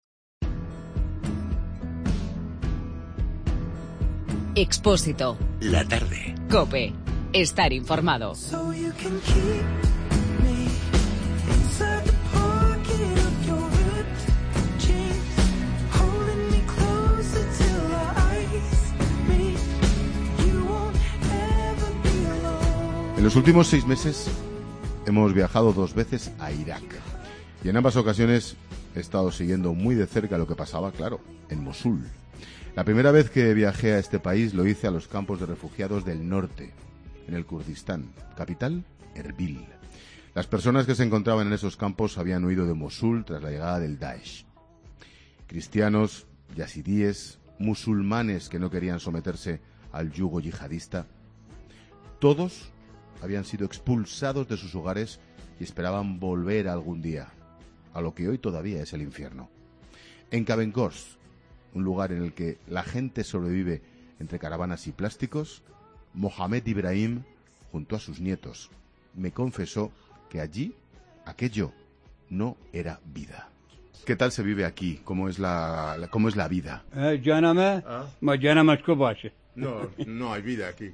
[SPEAKER 3] Expósito.
[SPEAKER 2] La tarde.
[SPEAKER 3] COPE. Estar informado.
[SPEAKER 18] So you can keep me inside the pocket of your ripped jeans, holding me closer till our eyes meet. You won't ever be alone.
[SPEAKER 1] En los últimos 6 meses hemos viajado 2 veces a Irak. Y en ambas ocasiones he estado siguiendo muy de cerca lo que pasaba, claro, en Mosul. La primera vez que viajé a este país lo hice a los campos de refugiados del norte, en el Kurdistán, capital, Erbil. Las personas que se encontraban en esos campos habían huido de Mosul tras la llegada del Daesh. Cristianos, yazidíes, musulmanes que no querían someterse al yugo yihadista, todos habían sido expulsados de sus hogares y esperaban volver algún día a lo que hoy todavía es el infierno. En Cabencors, un lugar en el que la gente sobrevive entre caravanas y plásticos, Mohamed Ibrahim, junto a sus nietos, me confesó que allí aquello no era vida. ¿Qué tal se vive aquí? ¿Cómo es la vida? No hay vida aquí.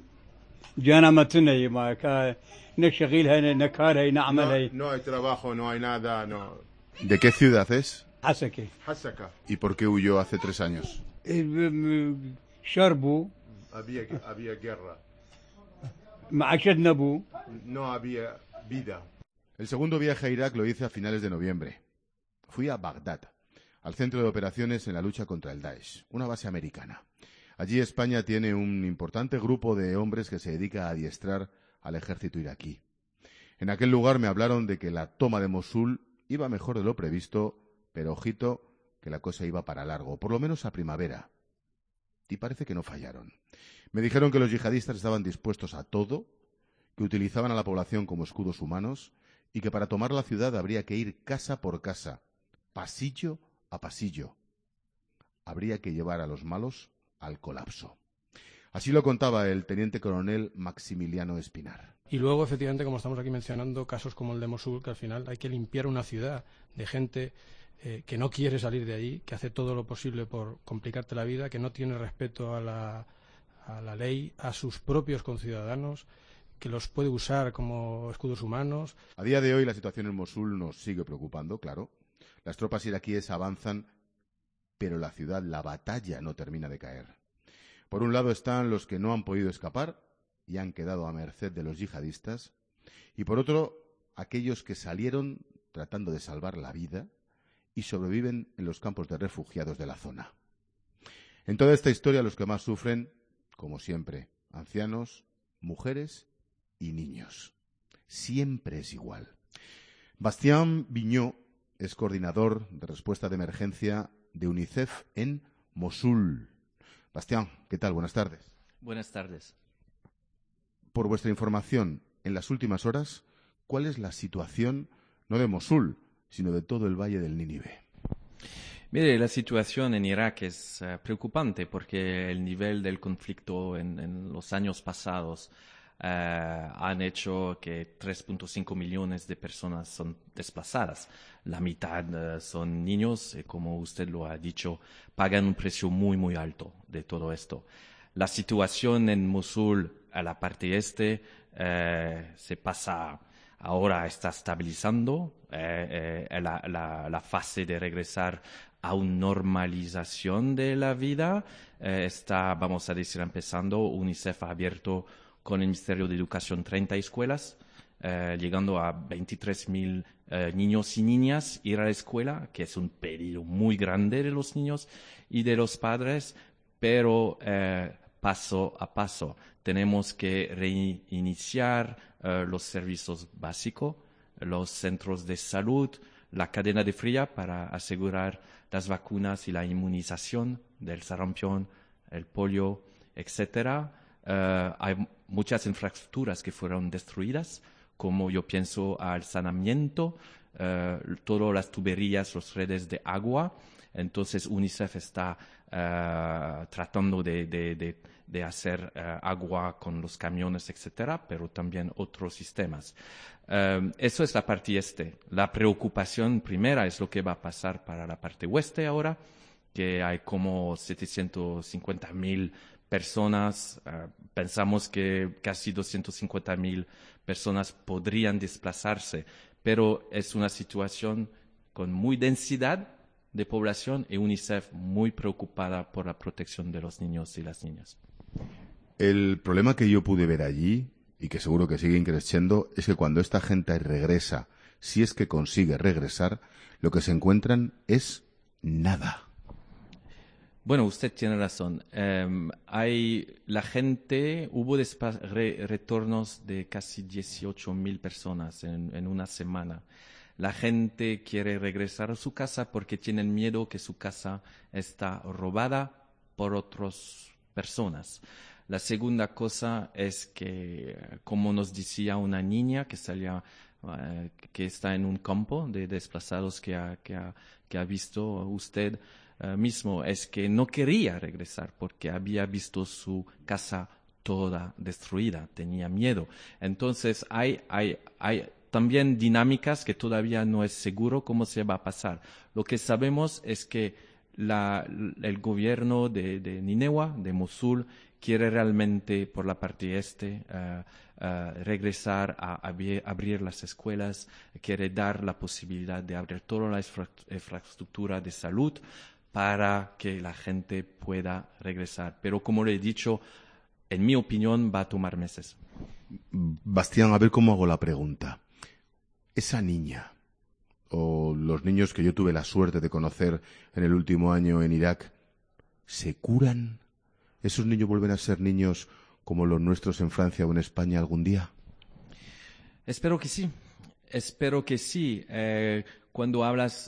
[SPEAKER 1] No hay trabajo, no hay nada, no. ¿De qué ciudad es? Hasaka. ¿Y por qué huyó hace 3 años? Había guerra. No había vida. El segundo viaje a Irak lo hice a finales de noviembre. Fui a Bagdad, al centro de operaciones en la lucha contra el Daesh, una base americana. Allí España tiene un importante grupo de hombres que se dedica a adiestrar al ejército iraquí. En aquel lugar me hablaron de que la toma de Mosul iba mejor de lo previsto, pero ojito, que la cosa iba para largo, por lo menos a primavera. Y parece que no fallaron. Me dijeron que los yihadistas estaban dispuestos a todo, que utilizaban a la población como escudos humanos y que para tomar la ciudad habría que ir casa por casa, pasillo a pasillo. Habría que llevar a los malos al colapso. Así lo contaba el teniente coronel Maximiliano Espinar.
[SPEAKER 8] Y luego, efectivamente, como estamos aquí mencionando, casos como el de Mosul, que al final hay que limpiar una ciudad de gente que no quiere salir de ahí, que hace todo lo posible por complicarte la vida, que no tiene respeto a la ley, a sus propios conciudadanos, que los puede usar como escudos humanos.
[SPEAKER 1] A día de hoy la situación en Mosul nos sigue preocupando, claro. Las tropas iraquíes avanzan, pero la ciudad, la batalla, no termina de caer. Por un lado están los que no han podido escapar y han quedado a merced de los yihadistas, y por otro, aquellos que salieron tratando de salvar la vida y sobreviven en los campos de refugiados de la zona. En toda esta historia los que más sufren, como siempre, ancianos, mujeres y niños. Siempre es igual. Bastien Viñó es coordinador de respuesta de emergencia de UNICEF en Mosul. Bastien, ¿qué tal? Buenas tardes.
[SPEAKER 21] Buenas tardes.
[SPEAKER 1] Por vuestra información, en las últimas horas, ¿cuál es la situación, no de Mosul, sino de todo el valle del Nínive?
[SPEAKER 21] Mire, la situación en Irak es preocupante porque el nivel del conflicto en los años pasados han hecho que 3.5 millones de personas son desplazadas. La mitad son niños y, como usted lo ha dicho, pagan un precio muy, muy alto de todo esto. La situación en Mosul, a la parte este, se pasa... Ahora está estabilizando la fase de regresar a una normalización de la vida. Está, vamos a decir, empezando. UNICEF ha abierto con el Ministerio de Educación 30 escuelas, llegando a 23.000 niños y niñas ir a la escuela, que es un pedido muy grande de los niños y de los padres, pero paso a paso. Tenemos que reiniciar los servicios básicos, los centros de salud, la cadena de fría para asegurar las vacunas y la inmunización del sarampión, el polio, etc. Hay muchas infraestructuras que fueron destruidas, como yo pienso al saneamiento, todas las tuberías, las redes de agua. Entonces UNICEF está tratando de hacer agua con los camiones, etcétera, pero también otros sistemas. Eso es la parte este. La preocupación primera es lo que va a pasar para la parte oeste ahora, que hay como 750.000 personas. Pensamos que casi 250.000 personas podrían desplazarse, pero es una situación con muy densidad de población y UNICEF muy preocupada por la protección de los niños y las niñas.
[SPEAKER 1] El problema que yo pude ver allí, y que seguro que sigue creciendo, es que cuando esta gente regresa, si es que consigue regresar, lo que se encuentran es nada.
[SPEAKER 21] Bueno, usted tiene razón. La gente, hubo retornos de casi 18.000 personas en una semana. La gente quiere regresar a su casa porque tienen miedo que su casa está robada por otras personas. La segunda cosa es que, como nos decía una niña que salía, que está en un campo de desplazados que ha visto usted mismo, es que no quería regresar porque había visto su casa toda destruida, tenía miedo. Entonces hay también dinámicas que todavía no es seguro cómo se va a pasar. Lo que sabemos es que el gobierno de Nineveh, de Mosul, quiere realmente, por la parte este, regresar a abrir las escuelas, quiere dar la posibilidad de abrir toda la infraestructura de salud para que la gente pueda regresar. Pero, como le he dicho, en mi opinión, va a tomar meses.
[SPEAKER 1] Bastián, a ver cómo hago la pregunta. Esa niña, o los niños que yo tuve la suerte de conocer en el último año en Irak, ¿se curan? ¿Esos niños vuelven a ser niños como los nuestros en Francia o en España algún día?
[SPEAKER 21] Espero que sí. Espero que sí. Cuando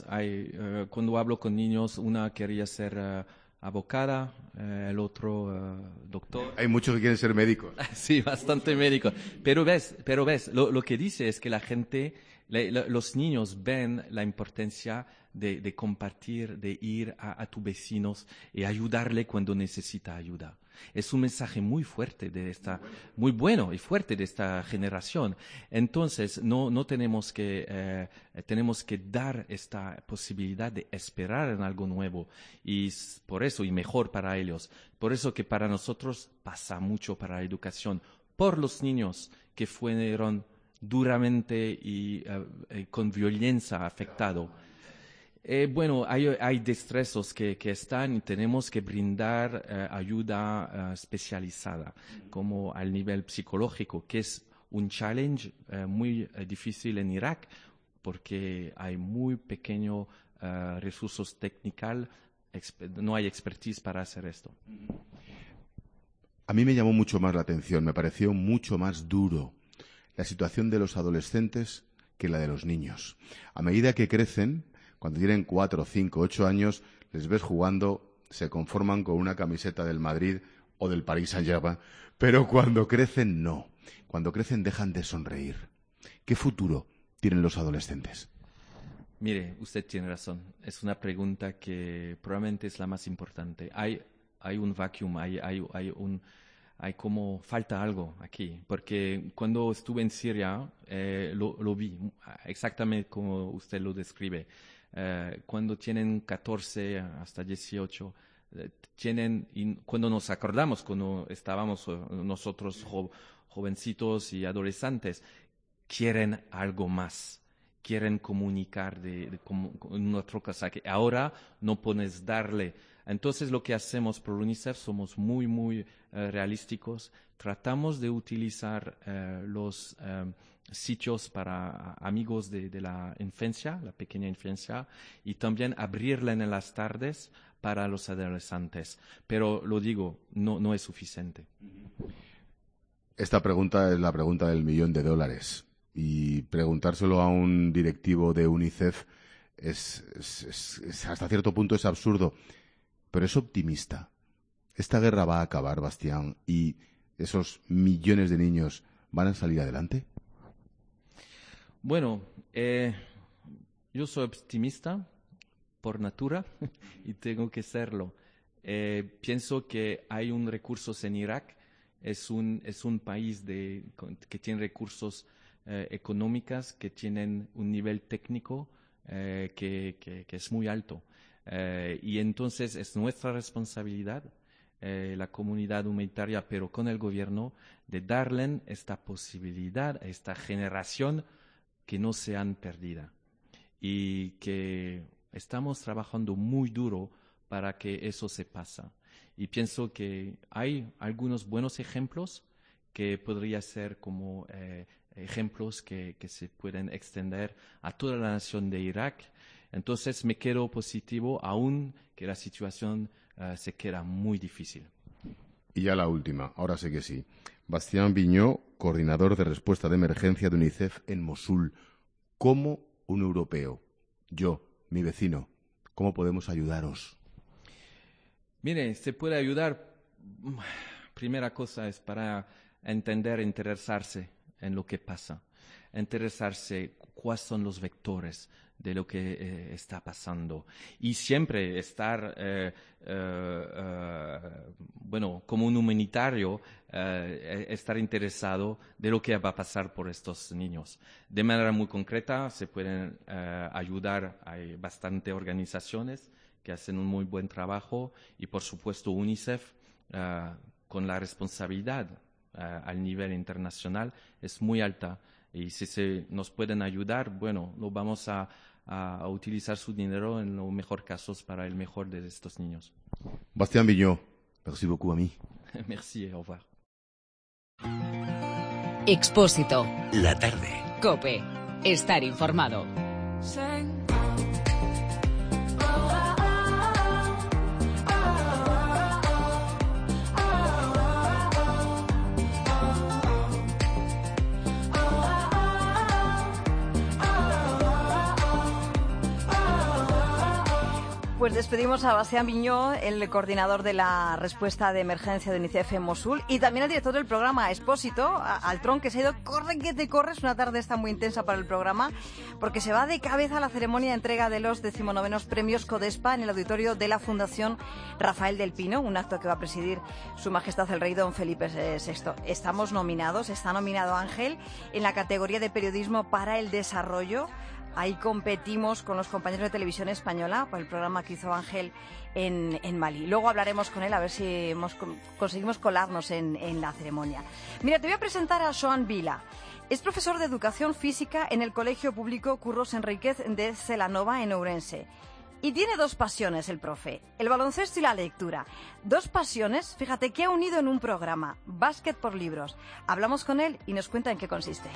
[SPEAKER 21] hablo con niños, una quería ser abogada, el otro doctor.
[SPEAKER 1] Hay muchos que quieren ser médicos.
[SPEAKER 21] Sí, bastante médicos. Pero ves, lo que dice es que la gente, los niños ven la importancia de compartir, de ir a tus vecinos y ayudarle cuando necesita ayuda. Es un mensaje muy fuerte muy bueno y fuerte de esta generación. Entonces, no tenemos que dar esta posibilidad de esperar en algo nuevo. Y por eso, y mejor para ellos. Por eso que para nosotros pasa mucho para la educación. Por los niños que fueron duramente y con violencia afectados. Bueno, hay destrezos que están y tenemos que brindar ayuda especializada, como al nivel psicológico, que es un challenge muy difícil en Irak, porque hay muy pequeños recursos técnicos, no hay expertise para hacer esto.
[SPEAKER 1] A mí me llamó mucho más la atención, me pareció mucho más duro la situación de los adolescentes que la de los niños. A medida que crecen, cuando tienen 4, 5, 8 años, les ves jugando, se conforman con una camiseta del Madrid o del Paris Saint-Germain, pero cuando crecen no. Cuando crecen dejan de sonreír. ¿Qué futuro tienen los adolescentes?
[SPEAKER 21] Mire, usted tiene razón. Es una pregunta que probablemente es la más importante. Hay un vacuum, hay como falta algo aquí, porque cuando estuve en Siria lo vi exactamente como usted lo describe. Cuando tienen 14 hasta 18, cuando nos acordamos, cuando estábamos nosotros jovencitos y adolescentes, quieren algo más, quieren comunicar con otra cosa que ahora no puedes darle. Entonces lo que hacemos por UNICEF somos muy realísticos. Tratamos de utilizar los sitios para amigos de la infancia, la pequeña infancia, y también abrirla en las tardes para los adolescentes. Pero lo digo, no es suficiente.
[SPEAKER 1] Esta pregunta es la pregunta del $1.000.000. Y preguntárselo a un directivo de UNICEF es hasta cierto punto es absurdo. Pero es optimista. ¿Esta guerra va a acabar, Bastián, y esos millones de niños van a salir adelante?
[SPEAKER 21] Bueno, yo soy optimista por natura y tengo que serlo. Pienso que hay un recursos en Irak. Es un país que tiene recursos económicos, que tienen un nivel técnico que es muy alto. Y entonces es nuestra responsabilidad, la comunidad humanitaria, pero con el gobierno, de darle esta posibilidad a esta generación que no sean perdida. Y que estamos trabajando muy duro para que eso se pasa. Y pienso que hay algunos buenos ejemplos que podría ser como ejemplos que se pueden extender a toda la nación de Irak. Entonces me quedo positivo, aun que la situación se queda muy difícil.
[SPEAKER 1] Y ya la última, ahora sí que sí. Bastián Viñó, coordinador de respuesta de emergencia de UNICEF en Mosul. ¿Cómo un europeo, yo, mi vecino, cómo podemos ayudaros?
[SPEAKER 21] Mire, se puede ayudar. Primera cosa es para entender, interesarse en lo que pasa. Interesarse cuáles son los vectores de lo que está pasando. Y siempre estar, como un humanitario, estar interesado de lo que va a pasar por estos niños. De manera muy concreta se pueden ayudar. Hay bastantes organizaciones que hacen un muy buen trabajo y, por supuesto, UNICEF, con la responsabilidad al nivel internacional, es muy alta. Y si nos pueden ayudar, bueno, lo vamos a utilizar su dinero en los mejores casos para el mejor de estos niños.
[SPEAKER 1] Bastián Viñó, merci beaucoup a mí.
[SPEAKER 21] Merci, au revoir.
[SPEAKER 3] Expósito.
[SPEAKER 2] La tarde.
[SPEAKER 3] COPE. Estar informado.
[SPEAKER 5] Pues despedimos a Bastián Viñó, el coordinador de la respuesta de emergencia de UNICEF en Mosul, y también al director del programa Expósito, Altron, que se ha ido, corre que te corres, una tarde esta muy intensa para el programa, porque se va de cabeza a la ceremonia de entrega de los 19º premios CODESPA en el auditorio de la Fundación Rafael del Pino, un acto que va a presidir Su Majestad el Rey Don Felipe VI. Estamos nominados, está nominado Ángel en la categoría de periodismo para el desarrollo. Ahí competimos con los compañeros de Televisión Española por el programa que hizo Ángel en Mali. Luego hablaremos con él a ver si conseguimos colarnos en la ceremonia. Mira, te voy a presentar a Joan Vila. Es profesor de Educación Física en el Colegio Público Curros Enríquez de Celanova, en Ourense. Y tiene dos pasiones el profe, el baloncesto y la lectura. Dos pasiones, fíjate, que ha unido en un programa, Básquet por Libros. Hablamos con él y nos cuenta en qué consiste.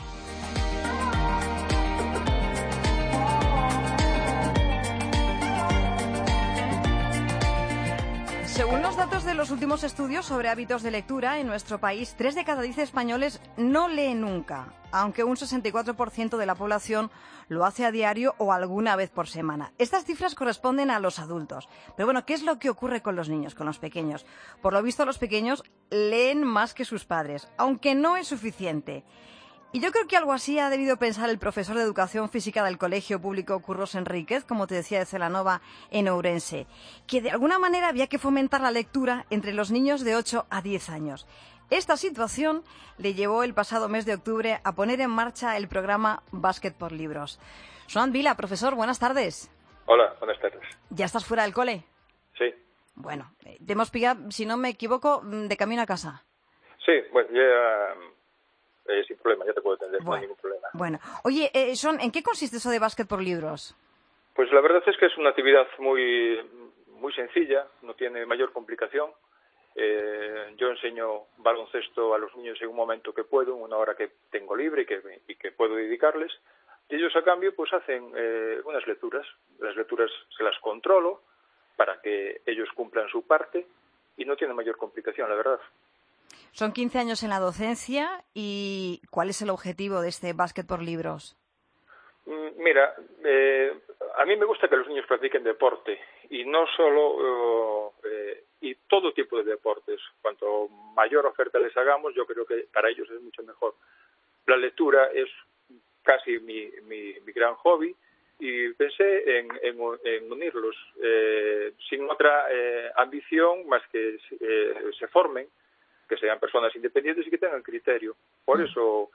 [SPEAKER 5] Según los datos de los últimos estudios sobre hábitos de lectura en nuestro país, 3 de cada 10 españoles no leen nunca, aunque un 64% de la población lo hace a diario o alguna vez por semana. Estas cifras corresponden a los adultos. Pero bueno, ¿qué es lo que ocurre con los niños, con los pequeños? Por lo visto, los pequeños leen más que sus padres, aunque no es suficiente. Y yo creo que algo así ha debido pensar el profesor de Educación Física del Colegio Público Curros Enríquez, como te decía, de Celanova, en Ourense, que de alguna manera había que fomentar la lectura entre los niños de 8 a 10 años. Esta situación le llevó el pasado mes de octubre a poner en marcha el programa Básquet por Libros. Joan Vila, profesor, buenas tardes.
[SPEAKER 6] Hola, buenas tardes.
[SPEAKER 5] ¿Ya estás fuera del cole?
[SPEAKER 6] Sí.
[SPEAKER 5] Bueno, te hemos pillado, si no me equivoco, de camino a casa.
[SPEAKER 6] Sí, bueno, ya sin problema, ya te puedo atender, no hay ningún problema.
[SPEAKER 5] Bueno, oye, Joan, ¿en qué consiste eso de Básquet por Libros?
[SPEAKER 6] Pues la verdad es que es una actividad muy sencilla, no tiene mayor complicación. Yo enseño baloncesto a los niños en un momento que puedo, en una hora que tengo libre y que puedo dedicarles. Y ellos a cambio pues hacen unas lecturas. Las lecturas se las controlo para que ellos cumplan su parte y no tiene mayor complicación, la verdad.
[SPEAKER 5] Son 15 años en la docencia y ¿cuál es el objetivo de este Básquet por Libros?
[SPEAKER 6] Mira, a mí me gusta que los niños practiquen deporte y no solo y todo tipo de deportes. Cuanto mayor oferta les hagamos, yo creo que para ellos es mucho mejor. La lectura es casi mi gran hobby y pensé en unirlos sin otra ambición más que se formen, que sean personas independientes y que tengan criterio. Por eso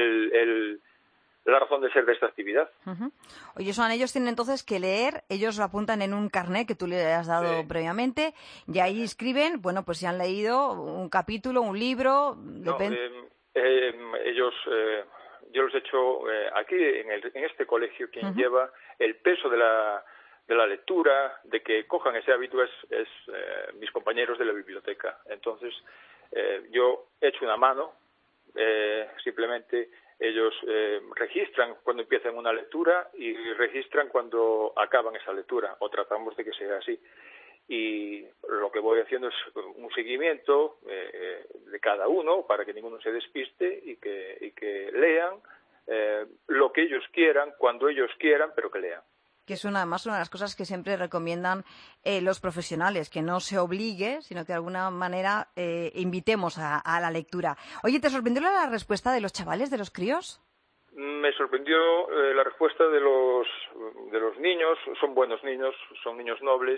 [SPEAKER 6] la razón de ser de esta actividad.
[SPEAKER 5] Uh-huh. Oye, Joan, ellos tienen entonces que leer, ellos lo apuntan en un carnet que tú le has dado previamente, y ahí escriben, bueno, pues si han leído un capítulo, un libro...
[SPEAKER 6] Ellos, yo los he hecho aquí, en este colegio, quien lleva el peso de la lectura, de que cojan ese hábito, es mis compañeros de la biblioteca. Entonces, yo he hecho una mano, simplemente... Ellos registran cuando empiezan una lectura y registran cuando acaban esa lectura, o tratamos de que sea así. Y lo que voy haciendo es un seguimiento de cada uno para que ninguno se despiste y que lean lo que ellos quieran, cuando ellos quieran, pero que lean.
[SPEAKER 5] Que es además una de las cosas que siempre recomiendan los profesionales, que no se obligue, sino que de alguna manera invitemos a la lectura. Oye, ¿te sorprendió la respuesta de los chavales, de los críos?
[SPEAKER 6] Me sorprendió la respuesta de los niños. Son buenos niños, son niños nobles,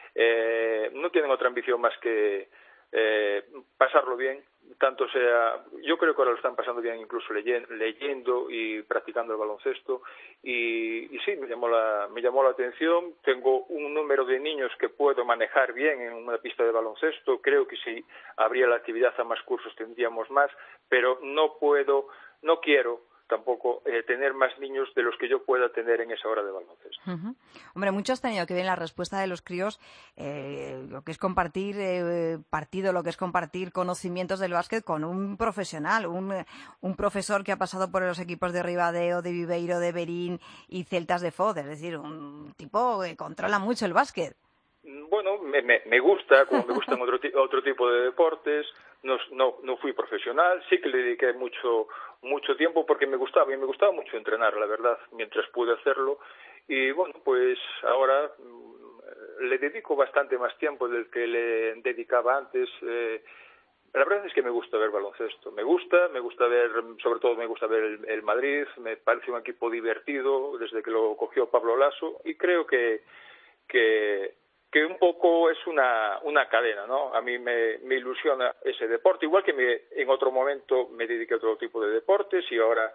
[SPEAKER 6] no tienen otra ambición más que pasarlo bien. Tanto sea, yo creo que ahora lo están pasando bien incluso leyendo y practicando el baloncesto y sí, me llamó la atención. Tengo un número de niños que puedo manejar bien en una pista de baloncesto. Creo que si habría la actividad a más cursos tendríamos más, pero no quiero tampoco tener más niños de los que yo pueda tener en esa hora de baloncesto.
[SPEAKER 5] Uh-huh. Hombre, mucho has tenido que ver en la respuesta de los críos lo que es compartir partido, lo que es compartir conocimientos del básquet con un profesional, un profesor que ha pasado por los equipos de Ribadeo, de Viveiro, de Berín y Celtas de Foz, es decir, un tipo que controla mucho el básquet.
[SPEAKER 6] Bueno, me gusta, como me gustan otro tipo de deportes. No fui profesional, sí que le dediqué mucho tiempo porque me gustaba mucho entrenar, la verdad, mientras pude hacerlo. Y bueno, pues ahora le dedico bastante más tiempo del que le dedicaba antes. La verdad es que me gusta ver baloncesto, me gusta ver, sobre todo me gusta ver el Madrid, me parece un equipo divertido desde que lo cogió Pablo Lasso y creo que un poco es una cadena, ¿no? A mí me ilusiona ese deporte, igual que en otro momento me dediqué a otro tipo de deportes y ahora,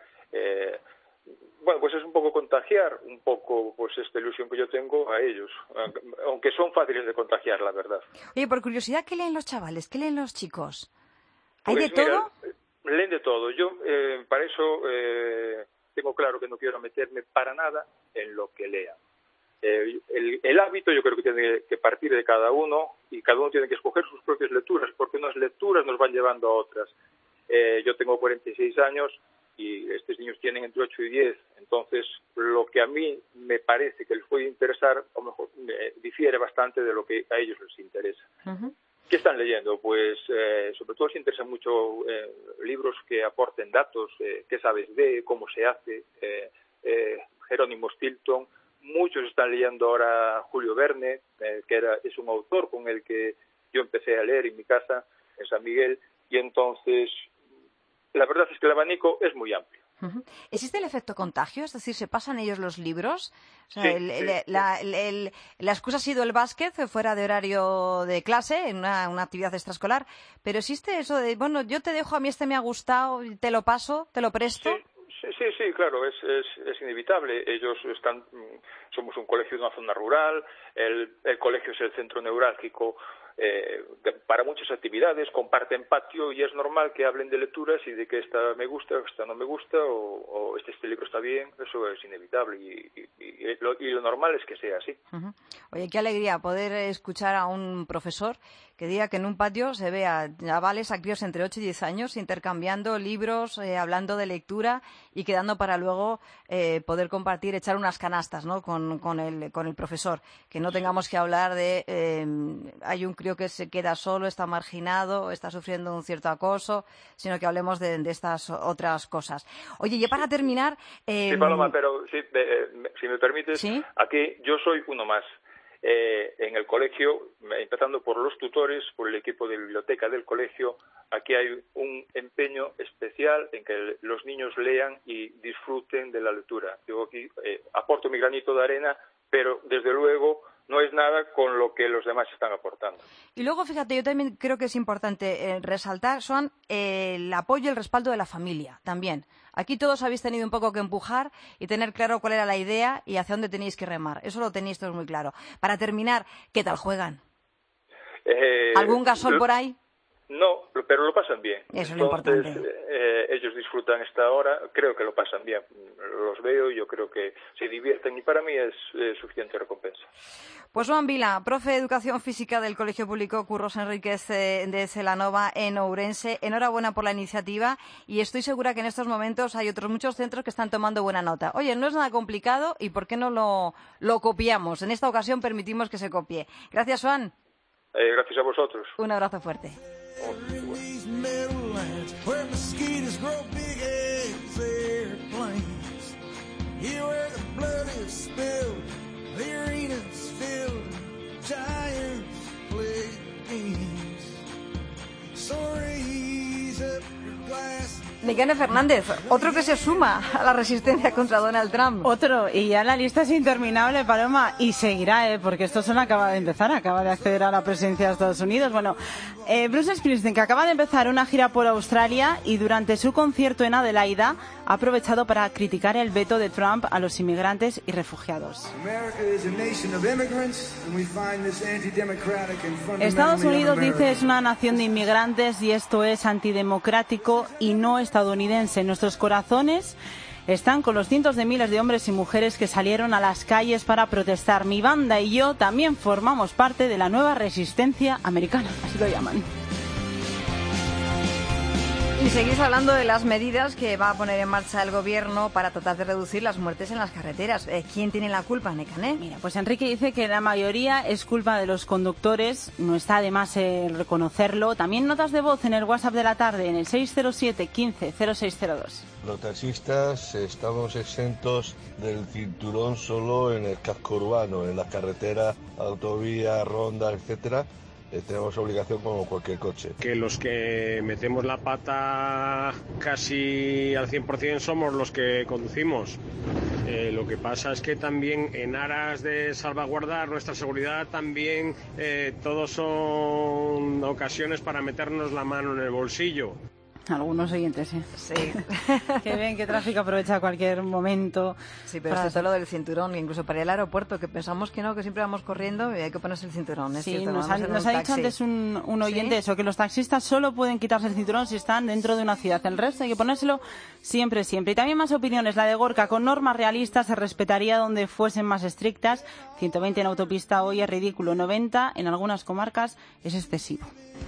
[SPEAKER 6] bueno, pues es un poco contagiar, un poco pues esta ilusión que yo tengo a ellos, aunque son fáciles de contagiar, la verdad.
[SPEAKER 5] Oye, por curiosidad, ¿qué leen los chavales? ¿Qué leen los chicos? ¿Hay
[SPEAKER 6] Pues
[SPEAKER 5] de todo?
[SPEAKER 6] Mira, leen de todo. Yo para eso tengo claro que no quiero meterme para nada en lo que lean. El hábito yo creo que tiene que partir de cada uno y cada uno tiene que escoger sus propias lecturas porque unas lecturas nos van llevando a otras. Yo tengo 46 años y estos niños tienen entre 8 y 10, entonces lo que a mí me parece que les puede interesar a lo mejor difiere bastante de lo que a ellos les interesa.
[SPEAKER 5] Uh-huh.
[SPEAKER 6] ¿Qué están leyendo? Pues sobre todo les interesan mucho libros que aporten datos, qué sabes de, cómo se hace, Jerónimo Stilton. Muchos están leyendo ahora Julio Verne, que es un autor con el que yo empecé a leer en mi casa, en San Miguel, y entonces la verdad es que el abanico es muy amplio.
[SPEAKER 5] ¿Existe el efecto contagio? Es decir, ¿se pasan ellos los libros? O sea,
[SPEAKER 6] Sí,
[SPEAKER 5] la excusa ha sido el básquet fuera de horario de clase, en una actividad extraescolar, pero ¿existe eso de, bueno, yo te dejo, a mí me ha gustado, te lo paso, te lo presto?
[SPEAKER 6] Sí, claro, es inevitable. Ellos somos un colegio de una zona rural, el colegio es el centro neurálgico para muchas actividades, comparten patio y es normal que hablen de lecturas y de que esta me gusta, esta no me gusta, o este libro está bien, eso es inevitable y lo normal es que sea así.
[SPEAKER 5] Oye, qué alegría poder escuchar a un profesor que diga que en un patio se ve a chavales, a críos entre 8 y 10 años intercambiando libros, hablando de lectura y quedando para luego poder compartir, echar unas canastas, ¿no? con el profesor. Que no tengamos que hablar de hay un crío que se queda solo, está marginado, está sufriendo un cierto acoso, sino que hablemos de estas otras cosas. Oye, y para terminar...
[SPEAKER 6] Sí, Paloma, pero si me permites,
[SPEAKER 5] ¿sí?
[SPEAKER 6] Aquí yo soy uno más. En el colegio, empezando por los tutores, por el equipo de biblioteca del colegio, aquí hay un empeño especial en que los niños lean y disfruten de la lectura. Yo aquí aporto mi granito de arena, pero desde luego no es nada con lo que los demás están aportando.
[SPEAKER 5] Y luego, fíjate, yo también creo que es importante resaltar, Joan, el apoyo y el respaldo de la familia también. Aquí todos habéis tenido un poco que empujar y tener claro cuál era la idea y hacia dónde tenéis que remar. Eso lo tenéis todos muy claro. Para terminar, ¿qué tal juegan? ¿Algún gasol por ahí?
[SPEAKER 6] No, pero lo pasan bien.
[SPEAKER 5] Eso es lo importante.
[SPEAKER 6] Ellos disfrutan esta hora, creo que lo pasan bien. Los veo y yo creo que se divierten y para mí es suficiente recompensa.
[SPEAKER 5] Pues Joan Vila, profe de Educación Física del Colegio Público Curros Enríquez de Celanova en Ourense. Enhorabuena por la iniciativa y estoy segura que en estos momentos hay otros muchos centros que están tomando buena nota. Oye, no es nada complicado y ¿por qué no lo copiamos? En esta ocasión permitimos que se copie. Gracias, Joan.
[SPEAKER 6] Gracias a vosotros.
[SPEAKER 5] Un abrazo fuerte.
[SPEAKER 18] These meadowlands where mosquitoes grow big as airplanes. Here where the blood is spilled, the arena's filled, giants play games. So raise up your glass.
[SPEAKER 5] Miguel Fernández, otro que se suma a la resistencia contra Donald Trump.
[SPEAKER 20] Otro, y ya la lista es interminable, Paloma, y seguirá, porque esto solo acaba de empezar, acaba de acceder a la presidencia de Estados Unidos. Bueno, Bruce Springsteen, que acaba de empezar una gira por Australia y durante su concierto en Adelaida ha aprovechado para criticar el veto de Trump a los inmigrantes y refugiados. Estados Unidos, dice, es una nación de inmigrantes y esto es antidemocrático y no estadounidense. Nuestros corazones están con los cientos de miles de hombres y mujeres que salieron a las calles para protestar. Mi banda y yo también formamos parte de la nueva resistencia americana, así lo llaman.
[SPEAKER 5] Y seguís hablando de las medidas que va a poner en marcha el gobierno para tratar de reducir las muertes en las carreteras. ¿Quién tiene la culpa, Nekané?
[SPEAKER 20] Mira, pues Enrique dice que la mayoría es culpa de los conductores. No está de más reconocerlo. También notas de voz en el WhatsApp de la tarde, en el 607 15 0602.
[SPEAKER 9] Los taxistas estamos exentos del cinturón solo en el casco urbano, en las carreteras, autovías, rondas, etcétera. Tenemos obligación como cualquier coche.
[SPEAKER 22] Que los que metemos la pata casi al 100% somos los que conducimos. Lo que pasa es que también en aras de salvaguardar nuestra seguridad también todos son ocasiones para meternos la mano en el bolsillo.
[SPEAKER 20] Algunos oyentes, sí.
[SPEAKER 5] Sí.
[SPEAKER 20] Que ven que tráfico aprovecha cualquier momento.
[SPEAKER 5] Sí, pero es todo lo del cinturón, incluso para ir al aeropuerto, que pensamos que no, que siempre vamos corriendo y hay que ponerse el cinturón.
[SPEAKER 20] Sí, nos ha dicho antes un oyente, ¿sí?, eso, que los taxistas solo pueden quitarse el cinturón si están dentro de una ciudad. El resto hay que ponérselo siempre. Y también más opiniones. La de Gorka, con normas realistas se respetaría donde fuesen más estrictas. 120 en autopista hoy es ridículo. 90 en algunas comarcas es excesivo.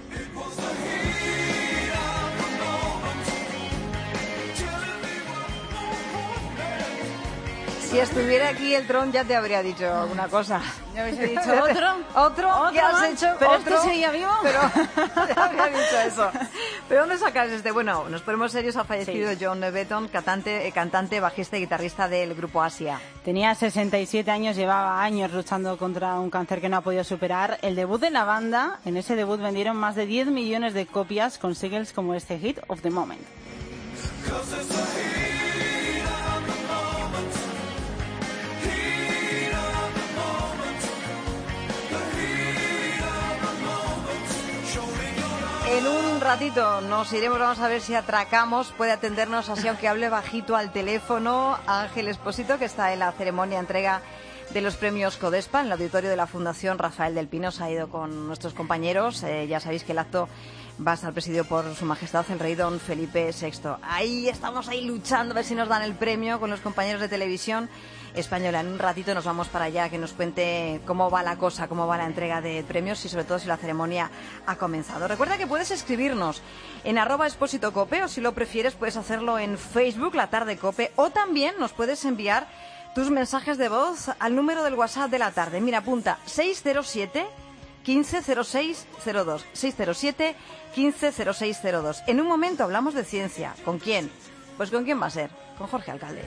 [SPEAKER 5] Si estuviera aquí el Tron ya te habría dicho alguna cosa.
[SPEAKER 20] ¿Ya habéis dicho otro?
[SPEAKER 5] ¿Qué has hecho?
[SPEAKER 20] ¿Pero
[SPEAKER 5] ¿Otro?
[SPEAKER 20] este seguía vivo?
[SPEAKER 5] Pero ya habría dicho eso. ¿Pero dónde sacas este? Bueno, nos ponemos serios. Ha fallecido John Betton, cantante, bajista y guitarrista del grupo Asia.
[SPEAKER 20] Tenía 67 años, llevaba años luchando contra un cáncer que no ha podido superar. El debut de la banda, en ese debut vendieron más de 10 millones de copias con singles como este Hit of the Moment.
[SPEAKER 5] En un ratito nos iremos, vamos a ver si atracamos. Puede atendernos así, aunque hable bajito al teléfono, Ángel Expósito, que está en la ceremonia entrega de los premios Codespa en el auditorio de la Fundación Rafael del Pino. Se ha ido con nuestros compañeros. Ya sabéis que el acto va a estar presidido por Su Majestad el Rey Don Felipe VI. Ahí estamos luchando a ver si nos dan el premio con los compañeros de televisión española. En un ratito nos vamos para allá, que nos cuente cómo va la cosa, cómo va la entrega de premios y sobre todo si la ceremonia ha comenzado. Recuerda que puedes escribirnos en @expósitocope, o si lo prefieres puedes hacerlo en Facebook, La Tarde Cope, o también nos puedes enviar tus mensajes de voz al número del WhatsApp de la tarde. Mira, apunta 607 150602, 607 150602. En un momento hablamos de ciencia. ¿Con quién? Pues ¿con quién va a ser? Con Jorge Alcalde.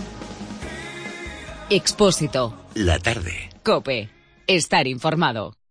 [SPEAKER 3] Expósito.
[SPEAKER 2] La tarde.
[SPEAKER 3] COPE. Estar informado.